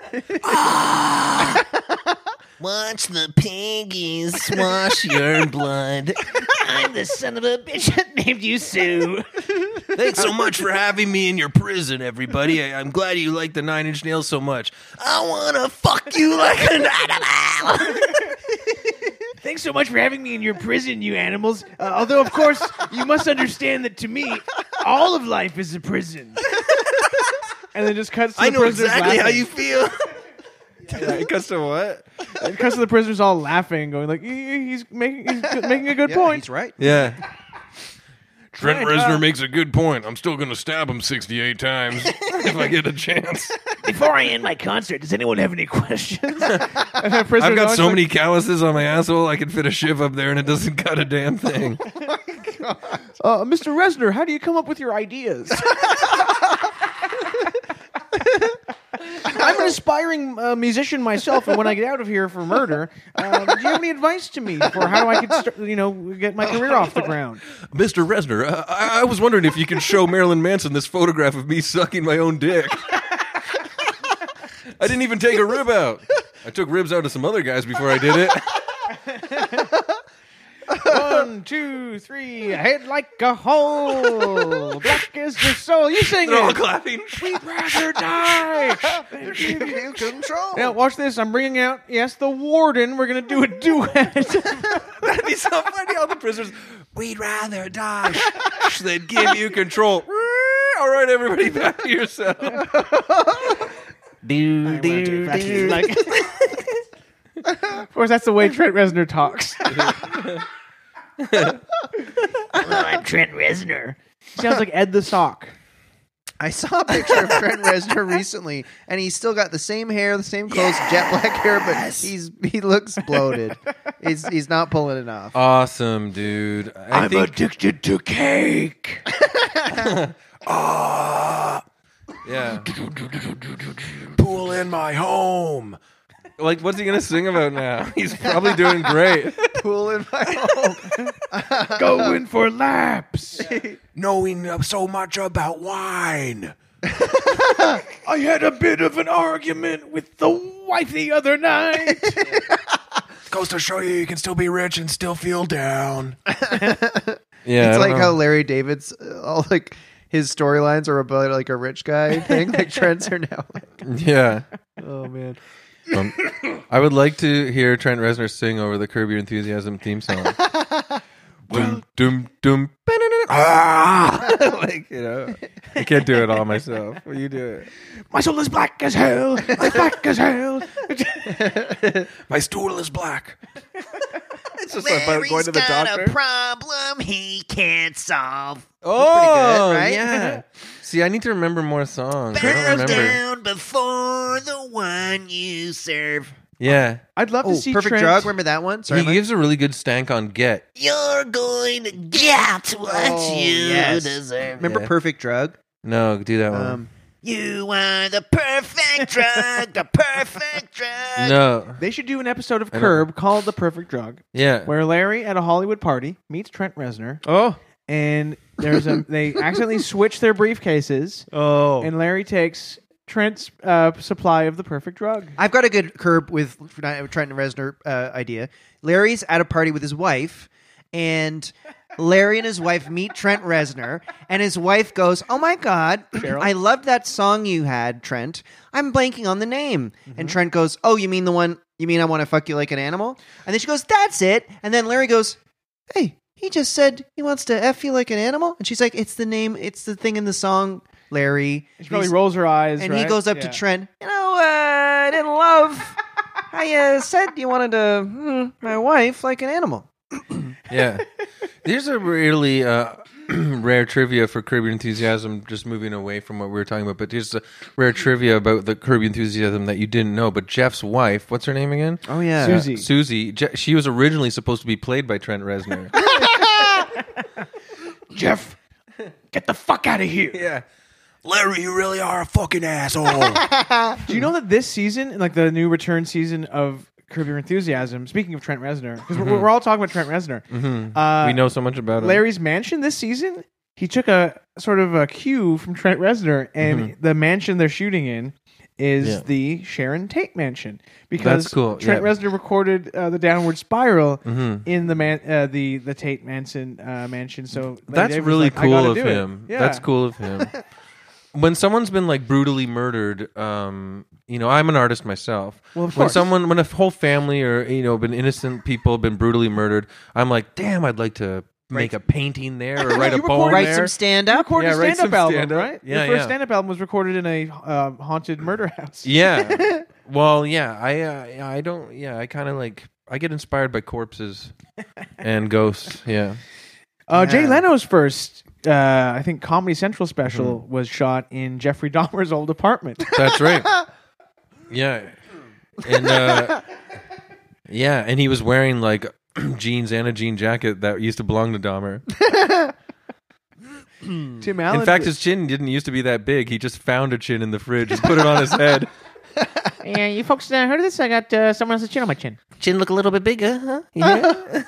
Watch the piggies wash your blood. I'm the son of a bitch that named you Sue. Thanks so much for having me in your prison, everybody. I- I'm glad you like the Nine Inch Nails so much. I wanna fuck you like an animal. Thanks so much for having me in your prison, you animals. Uh, although, of course, you must understand that to me, all of life is a prison. And then just cuts to the I know prisoners exactly how laughing. you feel. Yeah, it cuts to what? It cuts to the prisoners all laughing, going like, "He- he's making he's good- making a good Yeah, point. he's right. Yeah. Trent Trent, Reznor uh, makes a good point. I'm still going to stab him sixty-eight times if I get a chance. Before I end my concert, does anyone have any questions? And the I've prisoners got always so like, many calluses on my asshole, I can fit a shiv up there and it doesn't cut a damn thing. Uh, Mister Reznor, how do you come up with your ideas? I'm an aspiring uh, musician myself, and when I get out of here for murder, uh, do you have any advice to me for how I could, start, you know, get my career off the ground? Mister Reznor, uh, I-, I was wondering if you could show Marilyn Manson this photograph of me sucking my own dick. I didn't even take a rib out. I took ribs out of some other guys before I did it. One, two, three, head like a hole, black is your soul. You sing They're all it. clapping. We'd rather die. Give you control. Now, watch this. I'm bringing out, yes, the warden. We're going to do a duet. That'd be so funny. All the prisoners, we'd rather die. They'd give you control. All right, everybody, back to yourself. do do do. Like, of course, that's the way Trent Reznor talks. Hello, I'm Trent Reznor. Sounds like Ed the Sock. I saw a picture of Trent Reznor recently, and he's still got the same hair, the same clothes, jet black hair, but he's he looks bloated. he's he's not pulling it off. Awesome, dude. I I'm think, addicted to cake. yeah. Pool in my home. Like, what's he gonna sing about now? He's probably doing great. Pool in my home. Going for laps. Knowing so much about wine. I had a bit of an argument with the wife the other night. Goes to show you you can still be rich and still feel down. yeah, It's I like don't how know. Larry David's uh, all like his storylines are about like a rich guy thing. Like Trent's are now like, Yeah. oh man. Um, I would like to hear Trent Reznor sing over the Curb Your Enthusiasm theme song. Doom, doom, doom. Ah! Like, you know, I can't do it all myself. Well, you do it. My soul is black as hell. As black as hell. My stool is black. It's just like going to the got doctor. a problem he can't solve. Oh, good, right? yeah. See, I need to remember more songs. I Bows don't remember. down before the one you serve. Yeah. I'd love Oh, to see Perfect Trent. Drug. Remember that one? Sorry, he Mike. gives a really good stank on Get. You're going to get what Oh, you yes. deserve. Remember Yeah. Perfect Drug? No, do that one. Um, You are the perfect drug, the perfect drug. no. They should do an episode of I don't- Curb called The Perfect Drug, Yeah. where Larry at a Hollywood party meets Trent Reznor, oh. and there's a they accidentally switch their briefcases, Oh. and Larry takes Trent's uh, supply of the perfect drug. I've got a good Curb with Trent Reznor uh, idea. Larry's at a party with his wife, and Larry and his wife meet Trent Reznor, and his wife goes, "Oh my God, I loved that song you had, Trent. I'm blanking on the name." And Trent goes, "Oh, you mean the one? You mean I want to fuck you like an animal?" And then she goes, "That's it." And then Larry goes, "Hey, he just said he wants to f you like an animal." And she's like, "It's the name. It's the thing in the song, Larry." She probably He's- rolls her eyes, and he right? goes up Yeah. to Trent. You know, uh, I didn't love. I uh, said you wanted to hmm, my wife like an animal. Yeah. There's a really uh, rare trivia for Curb Your Enthusiasm, just moving away from what we were talking about, but there's a rare trivia about the Curb Your Enthusiasm that you didn't know. But Jeff's wife, what's her name again? Oh yeah, Susie. Susie. Je- she was originally supposed to be played by Trent Reznor. Jeff, get the fuck out of here. yeah. Larry, you really are a fucking asshole. Do you know that this season, like the new return season of Curb Your Enthusiasm, speaking of Trent Reznor, because we're, we're all talking about Trent Reznor, Mhm. uh, we know so much about him. Larry's mansion this season, he took a sort of a cue from Trent Reznor, and the mansion they're shooting in is Yeah. the Sharon Tate mansion, because That's cool, Trent yeah. Reznor recorded uh, the Downward Spiral Mhm. in the man uh, the the Tate Manson uh, mansion. So Larry That's David was really like, "I cool gotta of do it." him. Yeah. That's cool of him. When someone's been like brutally murdered, um, you know, I'm an artist myself. Well, of when course. someone, when a whole family or you know, been innocent people been brutally murdered, I'm like, damn, I'd like to make a painting there or write a You poem record- Write there. some stand You up. recorded Yeah, a write stand-up some album, stand-up. right? Yeah, Your first yeah. stand-up album was recorded in a uh, haunted murder house. Yeah. Well, yeah, I, uh, I don't, yeah, I kind of like, I get inspired by corpses and ghosts. Yeah. Uh, Jay Yeah. Leno's first, uh, I think, Comedy Central special Mm-hmm. was shot in Jeffrey Dahmer's old apartment. That's right. Yeah. And, uh, yeah, and he was wearing like jeans and a jean jacket that used to belong to Dahmer. Tim Allen. In fact, his chin didn't used to be that big. He just found a chin in the fridge and put it on his head. yeah, you folks uh, heard of this? I got uh, someone else's chin on my chin. Chin look a little bit bigger, huh? Yeah.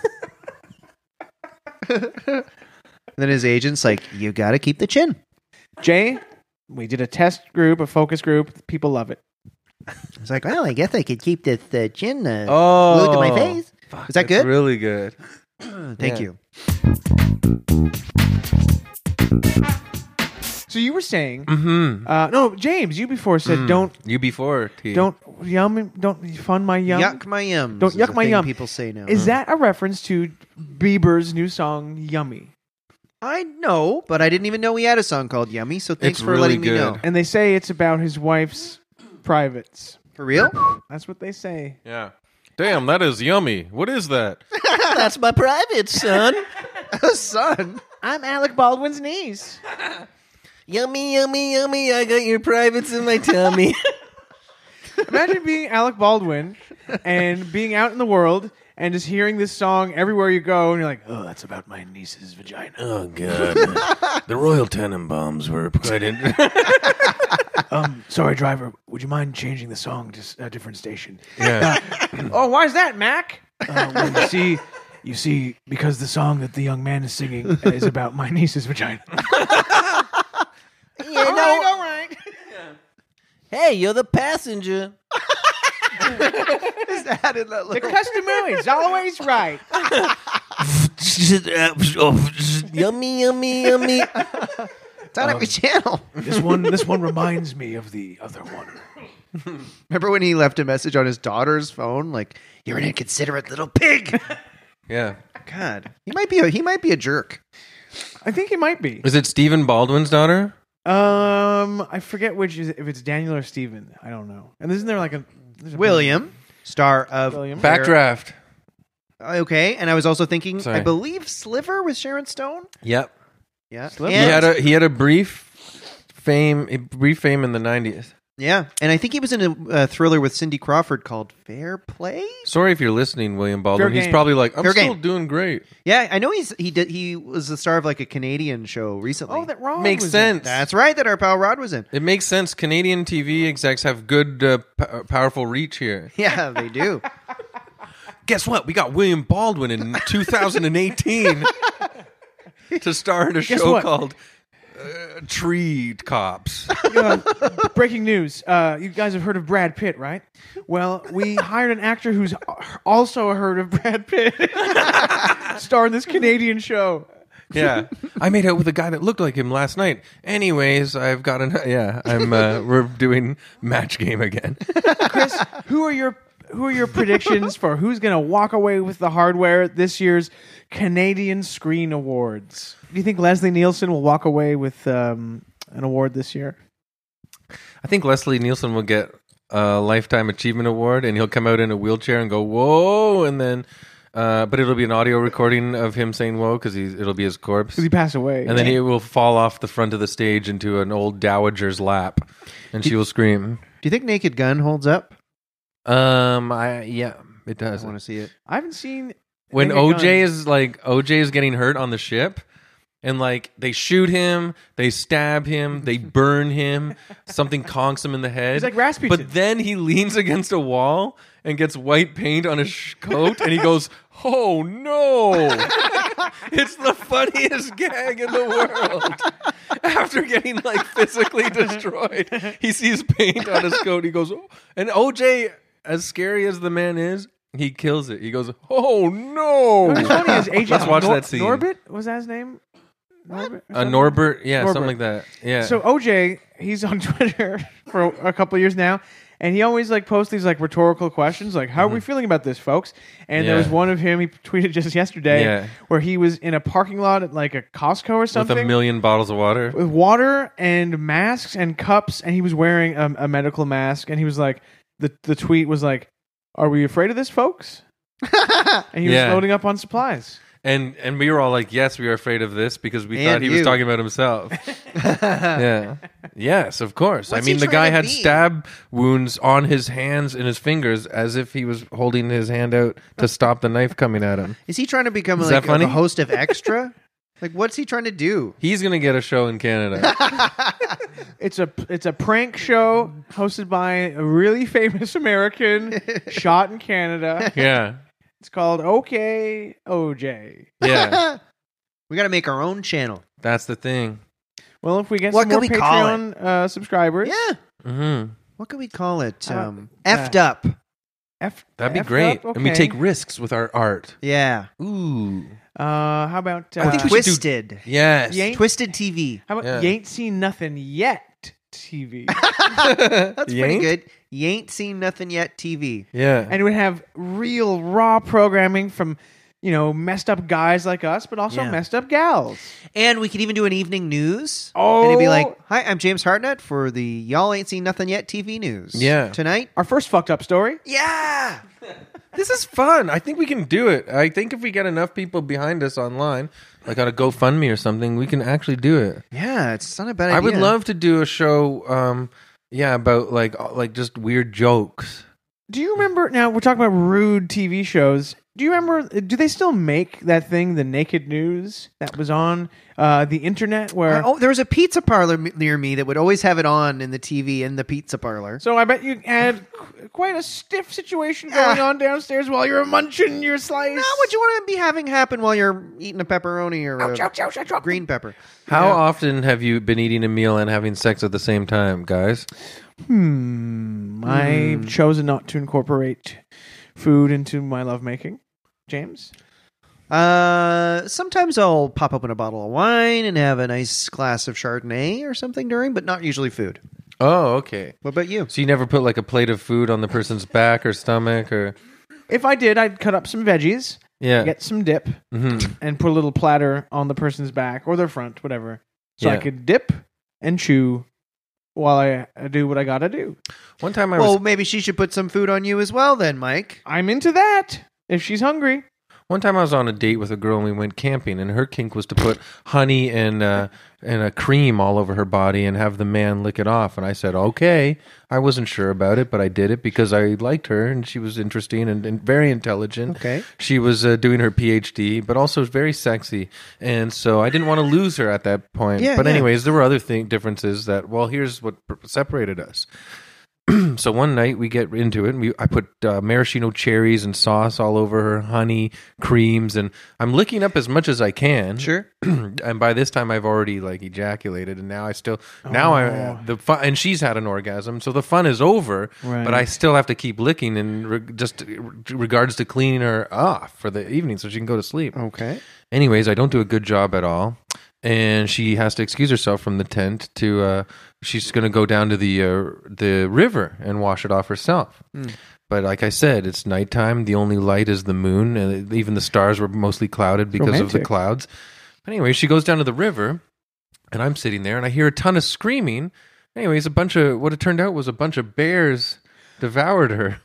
And then his agent's like, "You got to keep the chin." Jay, we did a test group, a focus group. People love it. It's like, well, I guess I could keep this uh, chin uh, Oh. glued to my face. Is that That's good? really good. Thank yeah. you. So you were saying, Mm-hmm. uh, no, James, you before said don't, You before, T. don't yum, don't fund my yum. Yuck my yum. Don't yuck my yum. People say now. Is that a reference to Bieber's new song "Yummy"? I know, but I didn't even know he had a song called Yummy. So thanks It's for really letting me good. know. And they say it's about his wife's privates. For real? That's what they say. Yeah. Damn, that is yummy. What is that? That's my private, son. Son. I'm Alec Baldwin's niece. Yummy, yummy, yummy. I got your privates in my tummy. Imagine being Alec Baldwin and being out in the world and just hearing this song everywhere you go, and you're like, "Oh, that's about my niece's vagina." Oh, God. The Royal Tenenbaums were quite in. Um, sorry, driver. Would you mind changing the song to s- a different station? Yeah. Oh, why is that, Mac? Uh, well, you see, you see, because the song that the young man is singing is about my niece's vagina. Yeah, no, Hey, you're the passenger. Is that in that The little? customer is always right. Yummy, yummy, yummy. It's on every channel. This one, this one reminds me of the other one. Remember when he left a message on his daughter's phone, like "You're an inconsiderate little pig." Yeah. God, he might be a he might be a jerk. I think he might be. Is it Stephen Baldwin's daughter? Um, I forget which is if it's Daniel or Steven. I don't know. And isn't there like a there's a- William, star of William. Backdraft. Okay, and I was also thinking, Sorry. I believe Sliver with Sharon Stone. Yep. Yeah, Sliver? He And- had a he had a brief fame, a brief fame in the nineties. yeah, and I think he was in a uh, thriller with Cindy Crawford called Fair Play. Sorry if you're listening, William Baldwin. Fair He's game. probably like, I'm Fair still game. doing great. Yeah, I know he's he did he was the star of like a Canadian show recently. Oh, that Rod Makes was sense. That's right, that our pal Rod was in. It makes sense. Canadian T V execs have good, uh, p- uh, powerful reach here. Yeah, they do. Guess what? We got William Baldwin in two thousand eighteen to star in a Guess show what? called uh, Tree Cops. in. Uh, breaking news. Uh, you guys have heard of Brad Pitt, right? Well, we hired an actor who's also heard of Brad Pitt. Star in this Canadian show. Yeah, I made out with a guy that looked like him last night. Anyways, I've got an yeah. I'm uh, we're doing match game again. Chris, who are your who are your predictions for who's going to walk away with the hardware at this year's Canadian Screen Awards? Do you think Leslie Nielsen will walk away with um, an award this year? I think Leslie Nielsen will get a lifetime achievement award, and he'll come out in a wheelchair and go whoa, and then. Uh, but it'll be an audio recording of him saying "whoa" because it'll be his corpse, Because he passed away. and then he will fall off the front of the stage into an old dowager's lap, and she will scream. Do you think Naked Gun holds up? Um, I yeah, it I does. want to see it. I haven't seen When Naked O J Gun. is like O J is getting hurt on the ship, and like they shoot him, they stab him, they burn him, something conks him in the head. He's like Rasputin. But then he leans against a wall and gets white paint on his sh- coat, and he goes, "Oh no!" It's the funniest gag in the world. After getting like physically destroyed, he sees paint on his coat. He goes, oh. And O J, as scary as the man is, he kills it. He goes, "Oh no!" What's funny is Agent Let's watch Nor- that scene. Norbit? Was that his name? Norbit? or Uh, something? Norbert, yeah, Norbert. something like that. Yeah. So O J, he's on Twitter for a couple of years now, and he always like posts these like rhetorical questions, like "How are we feeling about this, folks?" And there Mm-hmm. Yeah. was one of him he tweeted just yesterday Yeah. where he was in a parking lot at like a Costco or with something a million bottles of water. with water and masks and cups, and he was wearing a, a medical mask, and he was like, the the tweet was like, "Are we afraid of this, folks?" And he was Yeah. loading up on supplies. And and we were all like, yes, we are afraid of this because we And thought he was you. talking about himself. Yeah. Yes, of course. What's I mean, he the guy trying to had be? stab wounds on his hands and his fingers as if he was holding his hand out to stop the knife coming at him. Is he trying to become Is like that funny? a host of Extra? Like, what's he trying to do? He's going to get a show in Canada. It's a it's a prank show hosted by a really famous American, shot in Canada. Yeah. It's called OK O J. Yeah. We got to make our own channel. That's the thing. Well, if we get What some could more we call Patreon uh, subscribers, Yeah. Mm-hmm. What could we call it? Uh, Um, uh, effed up. F- That'd be F'd great. up, And we okay. take risks with our art. Yeah. Ooh. Uh, how about uh, I think we should do- Twisted. Yes. You ain't- Twisted T V. how about Yeah. you ain't seen nothing yet T V, That's You pretty ain't? good. You ain't seen nothing yet T V. Yeah. and it would have real raw programming from you know messed up guys like us, but also Yeah. messed up gals. And we could even do an evening news. Oh. And it'd be like, hi, I'm James Hartnett for the Y'all Ain't Seen Nothing Yet T V news. Yeah. Tonight. Our first fucked up story. Yeah. This is fun. I think we can do it. I think if we get enough people behind us online, like on a GoFundMe or something, we can actually do it. Yeah, it's not a bad I idea. would love to do a show, um, yeah, about like uh, like just weird jokes. Do you remember? Now we're talking about rude T V shows. Do you remember? Do they still make that thing, the Naked News, that was on uh, the internet? Where Uh, oh, there was a pizza parlor m- near me that would always have it on in the T V in the pizza parlor. so I bet you had qu- quite a stiff situation going Ah. on downstairs while you were munching your slice. Now, what you want to be having happen while you're eating a pepperoni or a green pepper? How Yeah. often have you been eating a meal and having sex at the same time, guys? Hmm. I've chosen not to incorporate food into my lovemaking. James? Uh, sometimes I'll pop open a bottle of wine and have a nice glass of Chardonnay or something during, but not usually food. Oh, okay. What about you? So you never put like a plate of food on the person's back or stomach or If I did, I'd cut up some veggies, yeah. get some dip, Mhm. and put a little platter on the person's back or their front, whatever. So I Yeah. could dip and chew while I I do what I gotta do. One time I Well, was maybe she should put some food on you as well then, Mike. I'm into that if she's hungry. One time I was on a date with a girl and we went camping, and her kink was to put honey and uh, and a cream all over her body and have the man lick it off. And I said, okay. I wasn't sure about it, but I did it because I liked her and she was interesting and, and very intelligent. Okay. She was uh, doing her P H D, but also very sexy, and so I didn't want to lose her at that point. Yeah, but yeah. anyways, there were other thing differences that. Well, here's what p- separated us. So one night we get into it, and we, I put uh, maraschino cherries and sauce all over her, honey, creams, and I'm licking up as much as I can. Sure. And by this time, I've already like ejaculated, and now I still now I the fun, and she's had an orgasm, so the fun is over. Right. But I still have to keep licking, in re- just regards to cleaning her off for the evening, so she can go to sleep. Okay. Anyways, I don't do a good job at all, and she has to excuse herself from the tent to. Uh, she's going to go down to the uh, the river and wash it off herself. But like I said, it's nighttime. The only light is the moon, and even the stars were mostly clouded because of the Romantic. clouds. But anyway, she goes down to the river, and I'm sitting there, and I hear a ton of screaming. Anyways, a bunch of what it turned out was a bunch of bears devoured her.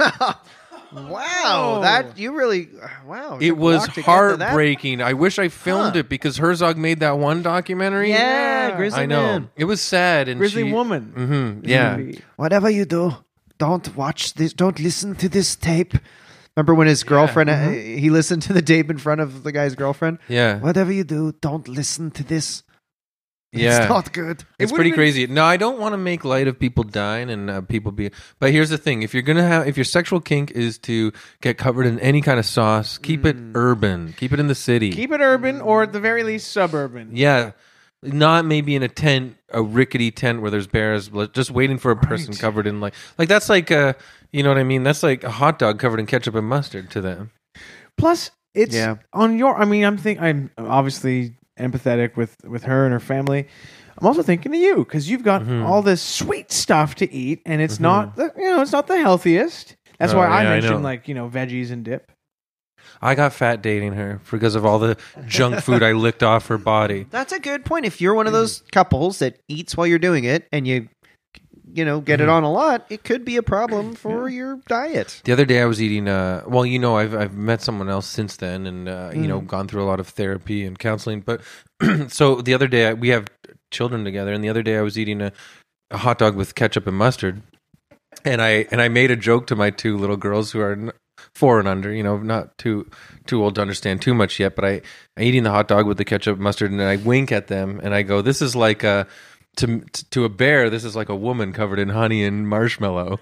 Wow, that you really wow. It took a was lot to get to that. heartbreaking. I wish I filmed Huh. it because Herzog made that one documentary. Yeah, Grizzly I know. Man. It was sad. And Grizzly she, woman. hmm yeah. Whatever you do, don't watch this. Don't listen to this tape. Remember when his girlfriend? uh, he listened to the tape in front of the guy's girlfriend. Yeah. Whatever you do, don't listen to this. Yeah. It's not good. It's pretty crazy. No, I don't want to make light of people dying and uh, people being. But here's the thing: if you're gonna have, if your sexual kink is to get covered in any kind of sauce, keep it urban. Keep it in the city. Keep it urban or at the very least suburban. yeah, not maybe in a tent, a rickety tent where there's bears, but just waiting for a person covered in like, like that's like a, you know what I mean? That's like a hot dog covered in ketchup and mustard to them. Plus, it's Yeah. on your. I mean, I'm think I'm obviously empathetic with with her and her family. I'm also thinking of you because you've got Mm-hmm. all this sweet stuff to eat, and it's not the, you know it's not the healthiest. That's Oh, why I yeah, I mentioned know. like you know veggies and dip. I got fat dating her because of all the junk food I licked off her body. That's a good point. If you're one of those couples that eats while you're doing it, and you, you know, get it on a lot, it could be a problem for your diet. The other day I was eating. Uh, well, you know, I've I've met someone else since then, and uh, you know, gone through a lot of therapy and counseling. But so the other day I, we have children together, and the other day I was eating a, a hot dog with ketchup and mustard, and I and I made a joke to my two little girls who are n- four and under. You know, not too too old to understand too much yet. But I I'm eating the hot dog with the ketchup and mustard, and I wink at them, and I go, "This is like a." To to a bear, this is like a woman covered in honey and marshmallow.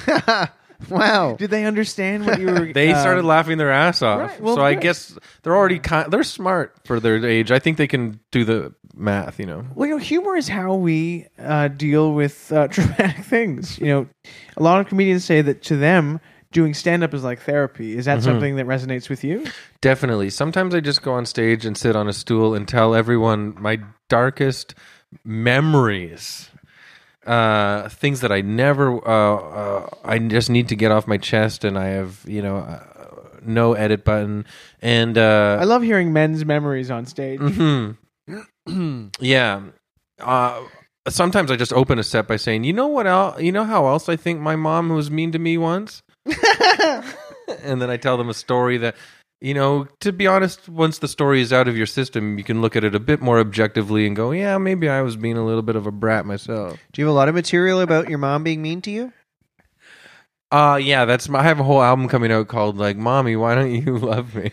Wow. Did they understand what you were? They uh, started laughing their ass off. right, well, so I good. guess they're already kind. They're smart for their age. I think they can do the math. You know. Well, you know, humor is how we uh, deal with uh, traumatic things. You know, a lot of comedians say that to them, doing stand up is like therapy. Is that something that resonates with you? Definitely. Sometimes I just go on stage and sit on a stool and tell everyone my darkest memories. Uh, things that I never, uh, uh, I just need to get off my chest, and I have, you know, uh, no edit button. And uh, I love hearing men's memories on stage. yeah. Uh, sometimes I just open a set by saying, you know what else, you know how else I think my mom was mean to me once? And then I tell them a story that, you know, to be honest, once the story is out of your system, you can look at it a bit more objectively and go, yeah, maybe I was being a little bit of a brat myself. Do you have a lot of material about your mom being mean to you? Uh, yeah, that's my, I have a whole album coming out called like, Mommy, why don't you love me?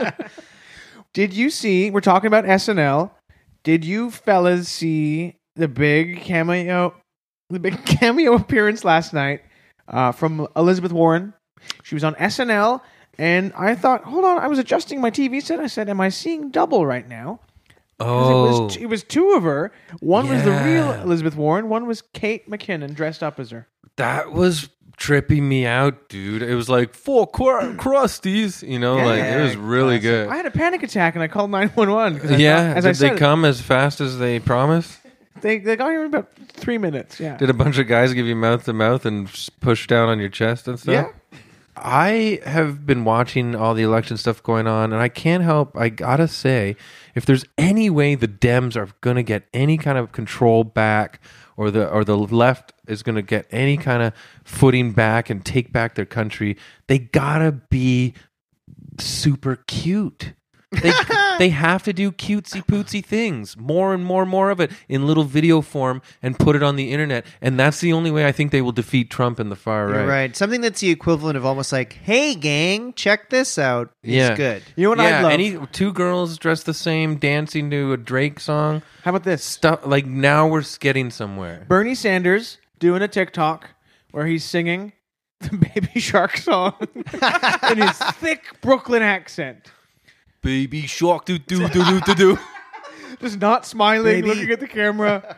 Did you see? We're talking about S N L. Did you fellas see the big cameo, the big cameo appearance last night uh, from Elizabeth Warren? She was on S N L. And I thought, hold on, I was adjusting my T V set. I said, am I seeing double right now? Oh, It was, it was two of her. One was the real Yeah. Elizabeth Warren. One was Kate McKinnon dressed up as her. that was tripping me out, dude. It was like four cr- crusties, you know, Yeah, like it was really good. I had a panic attack and I called nine one one. yeah, as did I they said, come as fast as they promised? They they got here in about three minutes. Yeah. Did a bunch of guys give you mouth to mouth and s- push down on your chest and stuff? Yeah. I have been watching all the election stuff going on, and I can't help. I gotta say, if there's any way the Dems are gonna get any kind of control back, or the or the left is gonna get any kind of footing back and take back their country, they gotta be super cute. They they have to do cutesy pootsy things, more and more and more of it in little video form, and put it on the internet. And that's the only way I think they will defeat Trump in the far You're right. right. Something that's the equivalent of almost like, "Hey, gang, check this out." Yeah. Is good. You know what yeah, I'd love? any two girls dressed the same dancing to a Drake song. How about this? Stuff like now we're getting somewhere. Bernie Sanders doing a TikTok where he's singing the Baby Shark song in his thick Brooklyn accent. Baby shark do do do do do do. Just not smiling, Baby. looking at the camera.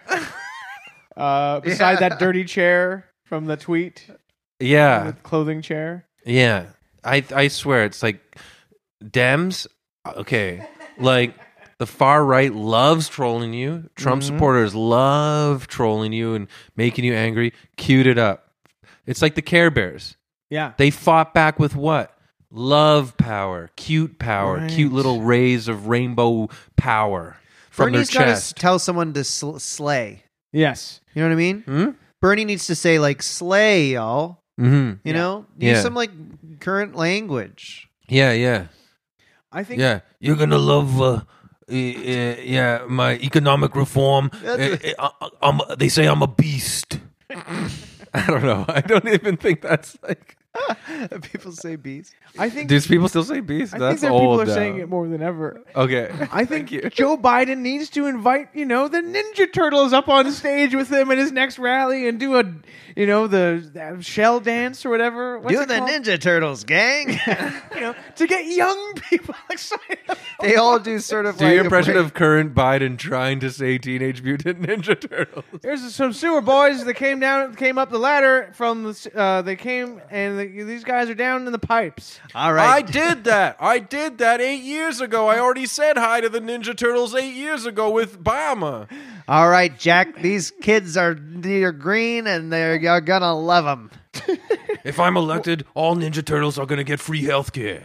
Uh, beside Yeah. that dirty chair from the tweet, Yeah, the clothing chair. yeah. I I swear it's like Dems. Okay, like the far right loves trolling you. Trump supporters love trolling you and making you angry. Cute it up. It's like the Care Bears. Yeah. They fought back with what? Love power, cute power, Right. cute little rays of rainbow power from Bernie's their got to chest. tell someone to sl- slay. Yes. You know what I mean? Hmm? Bernie needs to say like, "Slay, y'all." Mm-hmm. You know, use Yeah. some like current language. Yeah, yeah, I think yeah. You're gonna love, uh, uh, yeah, my economic reform. That's- Uh, uh, I'm, they say I'm a beast. I don't know. I don't even think that's like. People say beast. I think Do people still say beast? I That's think that old people are now. saying it more than ever. Okay. I think Joe Biden needs to invite, you know, the Ninja Turtles up on stage with him at his next rally and do a, you know, the, the shell dance or whatever. What's Do it the called? Ninja Turtles, gang. You know, to get young people excited. They all do sort of Do like your a impression break- of current Biden trying to say Teenage Mutant Ninja Turtles. There's some sewer boys that came down, came up the ladder from the. Uh, they came and the, these guys are down in the pipes. All right. did that. I did that eight years ago. I already said hi to the Ninja Turtles eight years ago with Bama. All right, Jack. These kids are they're green and they're you're gonna love them. If I'm elected, all Ninja Turtles are going to get free health care.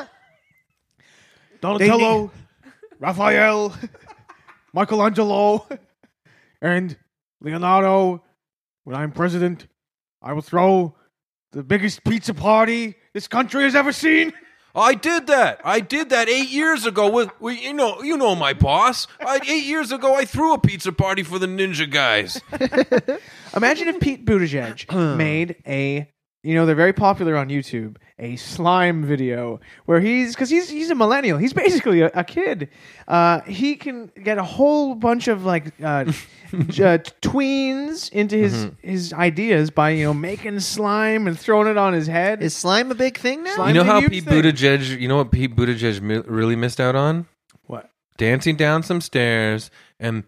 Donatello, Raphael, Michelangelo, and Leonardo. When I'm president, I will throw the biggest pizza party this country has ever seen. I did that. I did that eight years ago with, with you know, you know my boss. I, eight years ago, I threw a pizza party for the Ninja guys. Imagine if Pete Buttigieg made a, you know, they're very popular on YouTube, a slime video where he's, because he's he's a millennial. He's basically a, a kid. Uh, he can get a whole bunch of like uh, j- uh, tweens into his his ideas by, you know, making slime and throwing it on his head. Is slime a big thing now? Slime- You know I'm a how huge Pete thing. Buttigieg? You know what Pete Buttigieg mi- really missed out on? What? Dancing down some stairs and.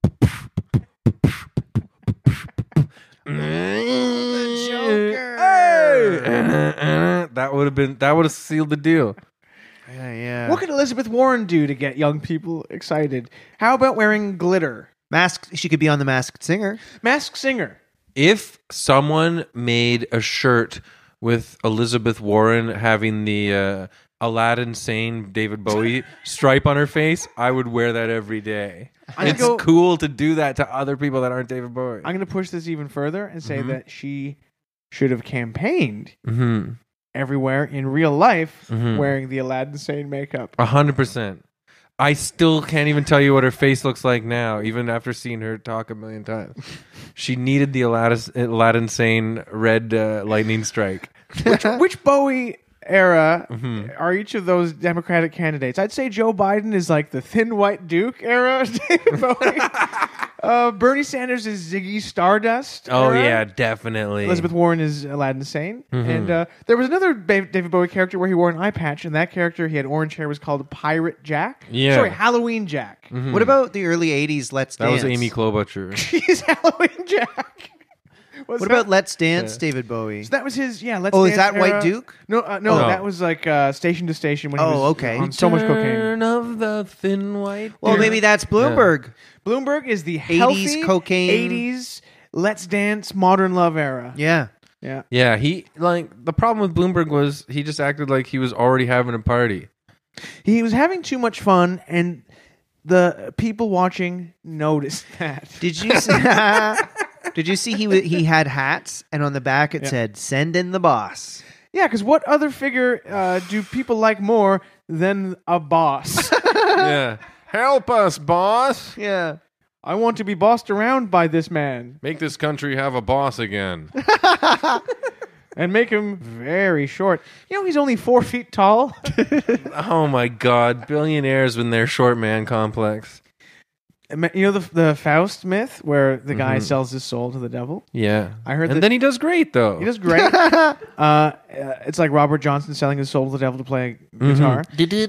Joker. That would have been. That would have sealed the deal. Yeah, yeah. What could Elizabeth Warren do to get young people excited? How about wearing glitter? Masked? She could be on The Masked Singer. Masked Singer. If someone made a shirt with Elizabeth Warren having the uh, Aladdin Sane David Bowie stripe on her face, I would wear that every day. I'm It's gonna go- cool to do that to other people that aren't David Bowie. I'm going to push this even further and say Mhm. that she should have campaigned Mm-hmm. everywhere in real life Mhm. wearing the Aladdin Sane makeup. A hundred percent. I still can't even tell you what her face looks like now, even after seeing her talk a million times. She needed the Aladdin, Aladdin Sane red uh, lightning strike. which, which Bowie era Mhm. are each of those Democratic candidates? I'd say Joe Biden is like the thin white Duke era of David Bowie. Uh, Bernie Sanders is Ziggy Stardust. Oh era. yeah, definitely. Elizabeth Warren is Aladdin Sane. Mm-hmm. And uh, there was another Ba- David Bowie character where he wore an eye patch, and that character, he had orange hair, was called Pirate Jack. Yeah. Sorry, Halloween Jack. What about the early eighties Let's That Dance? was Amy Klobuchar. He's Halloween Jack. What's What that? about Let's Dance, David Bowie? So that was his, yeah. Let's Oh, is Dance that White era. Duke? No, uh, no, Oh. that was like uh, Station to Station when he Oh, was okay. on so much cocaine. Turn of the thin white. Well, beard. maybe that's Bloomberg. Bloomberg is the eighties healthy cocaine. eighties Let's Dance Modern Love era. Yeah. Yeah. Yeah, he like the problem with Bloomberg was he just acted like he was already having a party. He was having too much fun, and the people watching noticed that. Did you see? Did you see he w- he had hats and on the back it Yeah. said "Send in the boss." Yeah, because what other figure uh, do people like more than a boss? Yeah. Help us, boss. Yeah. I want to be bossed around by this man Make this country have a boss again. and make him very short. You know, he's only four feet tall. Oh my god, billionaires with their short man complex. You know the the Faust myth where the guy sells his soul to the devil? Yeah. I heard And that- then he does great though. He does great. uh, uh, it's like Robert Johnson selling his soul to the devil to play guitar.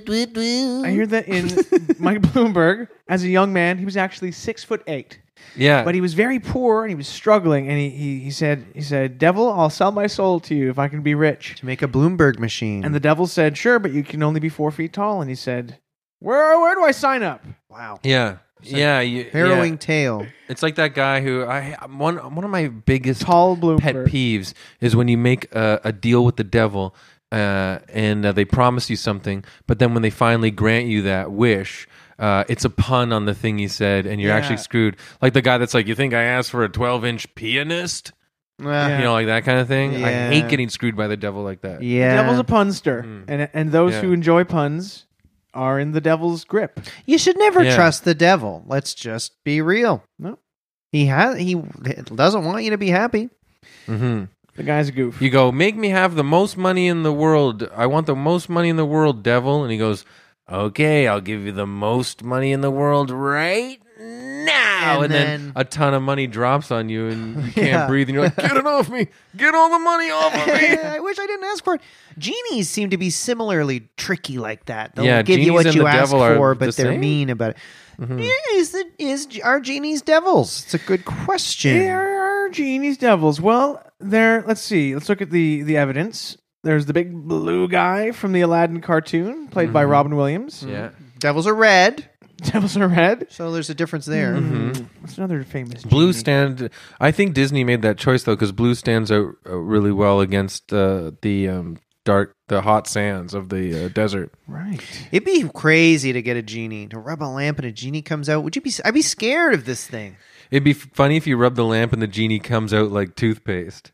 I hear that in Mike Bloomberg, as a young man, he was actually six foot eight. Yeah. But he was very poor and he was struggling, and he, he, he said, he said, "Devil, I'll sell my soul to you if I can be rich." To make a Bloomberg machine. And the devil said, "Sure, but you can only be four feet tall." And he said, "Where where do I sign up?" wow. Yeah. Yeah, you, Harrowing yeah. tale. It's like that guy who I one one of my biggest Tall Bloomberg. pet peeves is when you make a, a deal with the devil uh, and uh, they promise you something, but then when they finally grant you that wish, uh, it's a pun on the thing you said, and you're Yeah. actually screwed. Like the guy that's like, "You think I asked for a twelve-inch pianist?" Yeah. You know, like that kind of thing. I Yeah. hate getting screwed by the devil like that. Yeah. The devil's a punster, and and those Yeah. who enjoy puns are in the devil's grip. You should never Yeah. trust the devil. Let's just be real. No, He has he doesn't want you to be happy. hmm the guy's a goof. You go, "Make me have the most money in the world. I want the most money in the world, devil." And he goes, "Okay, I'll give you the most money in the world right now." And And, then, then- a ton of money drops on you and you can't Yeah. breathe. And you're like, "Get it off me. Get all the money off of me." I wish I didn't ask for it. Genies seem to be similarly tricky like that. They'll Yeah, give you genies what and you the ask devil are for, the but they're same? mean about it. Yeah, is the is are genies devils? It's a good question. There are genies devils. Well, there. Let's see. Let's look at the the evidence. There's the big blue guy from the Aladdin cartoon, played by Robin Williams. Yeah. Devils are red, Devils are red. so there's a difference there. What's another famous Blue genie? stand. I think Disney made that choice though, because blue stands out uh, really well against uh, the um, dark, the hot sands of the uh, desert. Right. It'd be crazy to get a genie to rub a lamp and a genie comes out. Would you be? I'd be scared of this thing. It'd be f- funny if you rub the lamp and the genie comes out like toothpaste.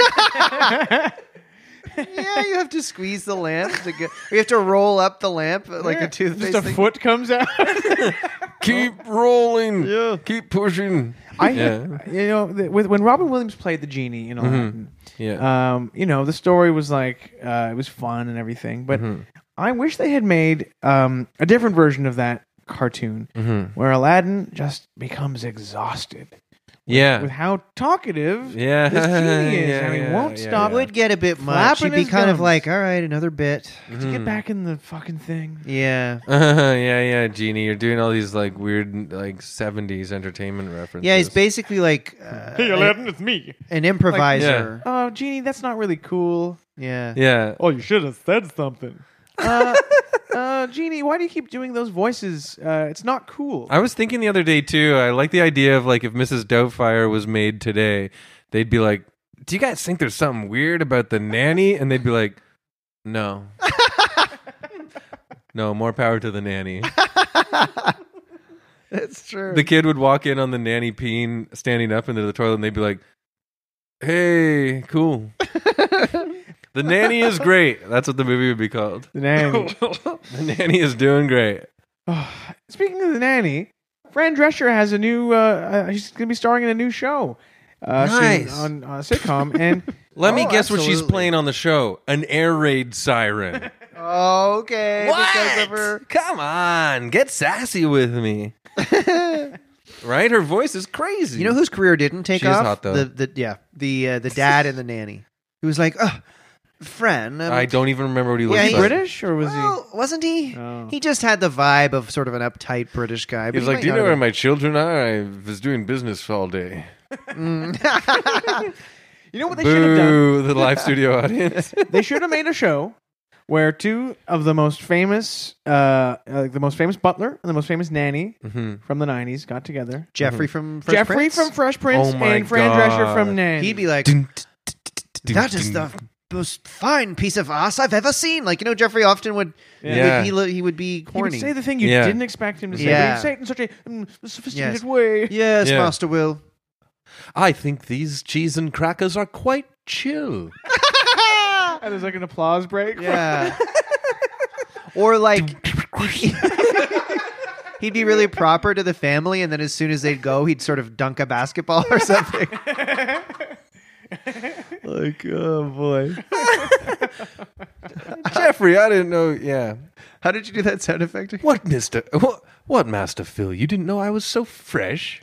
Yeah, you have to squeeze the lamp. To get, you have to roll up the lamp like a toothpaste. Just a thing. foot comes out. Keep rolling. Yeah. Keep pushing. I, Yeah. you know, the, with, when Robin Williams played the genie in Aladdin, Yeah. um, you know, the story was like uh, it was fun and everything, but Mm-hmm. I wish they had made um, a different version of that cartoon Mm-hmm. where Aladdin just becomes exhausted Yeah. with how talkative Yeah. this genie is, Yeah, and he yeah, won't yeah, stop It would get a bit much. Flapping You'd be his kind of gums. like, all right, another bit. to get back in the fucking thing. Yeah. yeah, yeah, Genie. You're doing all these like weird like seventies entertainment references. Yeah, he's basically like uh, it's me. an improviser. Oh, genie, that's not really cool. Yeah. Yeah. Oh, you should have said something. Uh, uh, Genie, why do you keep doing those voices? Uh, it's not cool. I was thinking the other day too. I like the idea of like if Missus Doubtfire was made today, they'd be like, "Do you guys think there's something weird about the nanny?" And they'd be like, "No, no, more power to the nanny." That's true. The kid would walk in on the nanny peeing, standing up into the toilet, and they'd be like, "Hey, cool." The nanny is great. That's what the movie would be called. The nanny. The nanny is doing great. Speaking of the nanny, Fran Drescher has a new. Uh, uh, she's going to be starring in a new show. Uh, soon Nice. on uh, sitcom, and Let me Oh, guess what she's absolutely. playing on the show: an air raid siren. Oh, okay. Because of her. Come on, get sassy with me. right? Her voice is crazy. You know whose career didn't take She is off? hot, though. The, the yeah, the uh, the dad and the nanny. He was like, "Oh, friend." um, I don't even remember what he Yeah, looks he- like. British or was well, wasn't he? Oh. He just had the vibe of sort of an uptight British guy. He but was like, might "Do you not know where have my children are? I was doing business all day." been- You know what they should have done? Boo! The live studio audience. They should have made a show where two of the most famous, uh, uh, the most famous butler and the most famous nanny Mhm. from the nineties got together. Jeffrey from Fresh Jeffrey Prince? from Fresh Prince Oh my and Fran God. Drescher from Nanny. He'd be like, "That is the most fine piece of ass I've ever seen." Like, you know, Jeffrey often would, Yeah. he, would, he, he would be He would corny. say the thing you Yeah. didn't expect him to say, Yeah. but he'd say it in such a mm, sophisticated Yes. way. yes, Yeah. Master Will. I think these cheese and crackers are quite chill. And there's like an applause break. Yeah. Or like, he'd be really proper to the family, and then as soon as they'd go, he'd sort of dunk a basketball or something. Like, oh boy. Jeffrey, I didn't know. Yeah. How did you do that sound effect? What, Mister? What, what, Master Phil? You didn't know I was so fresh?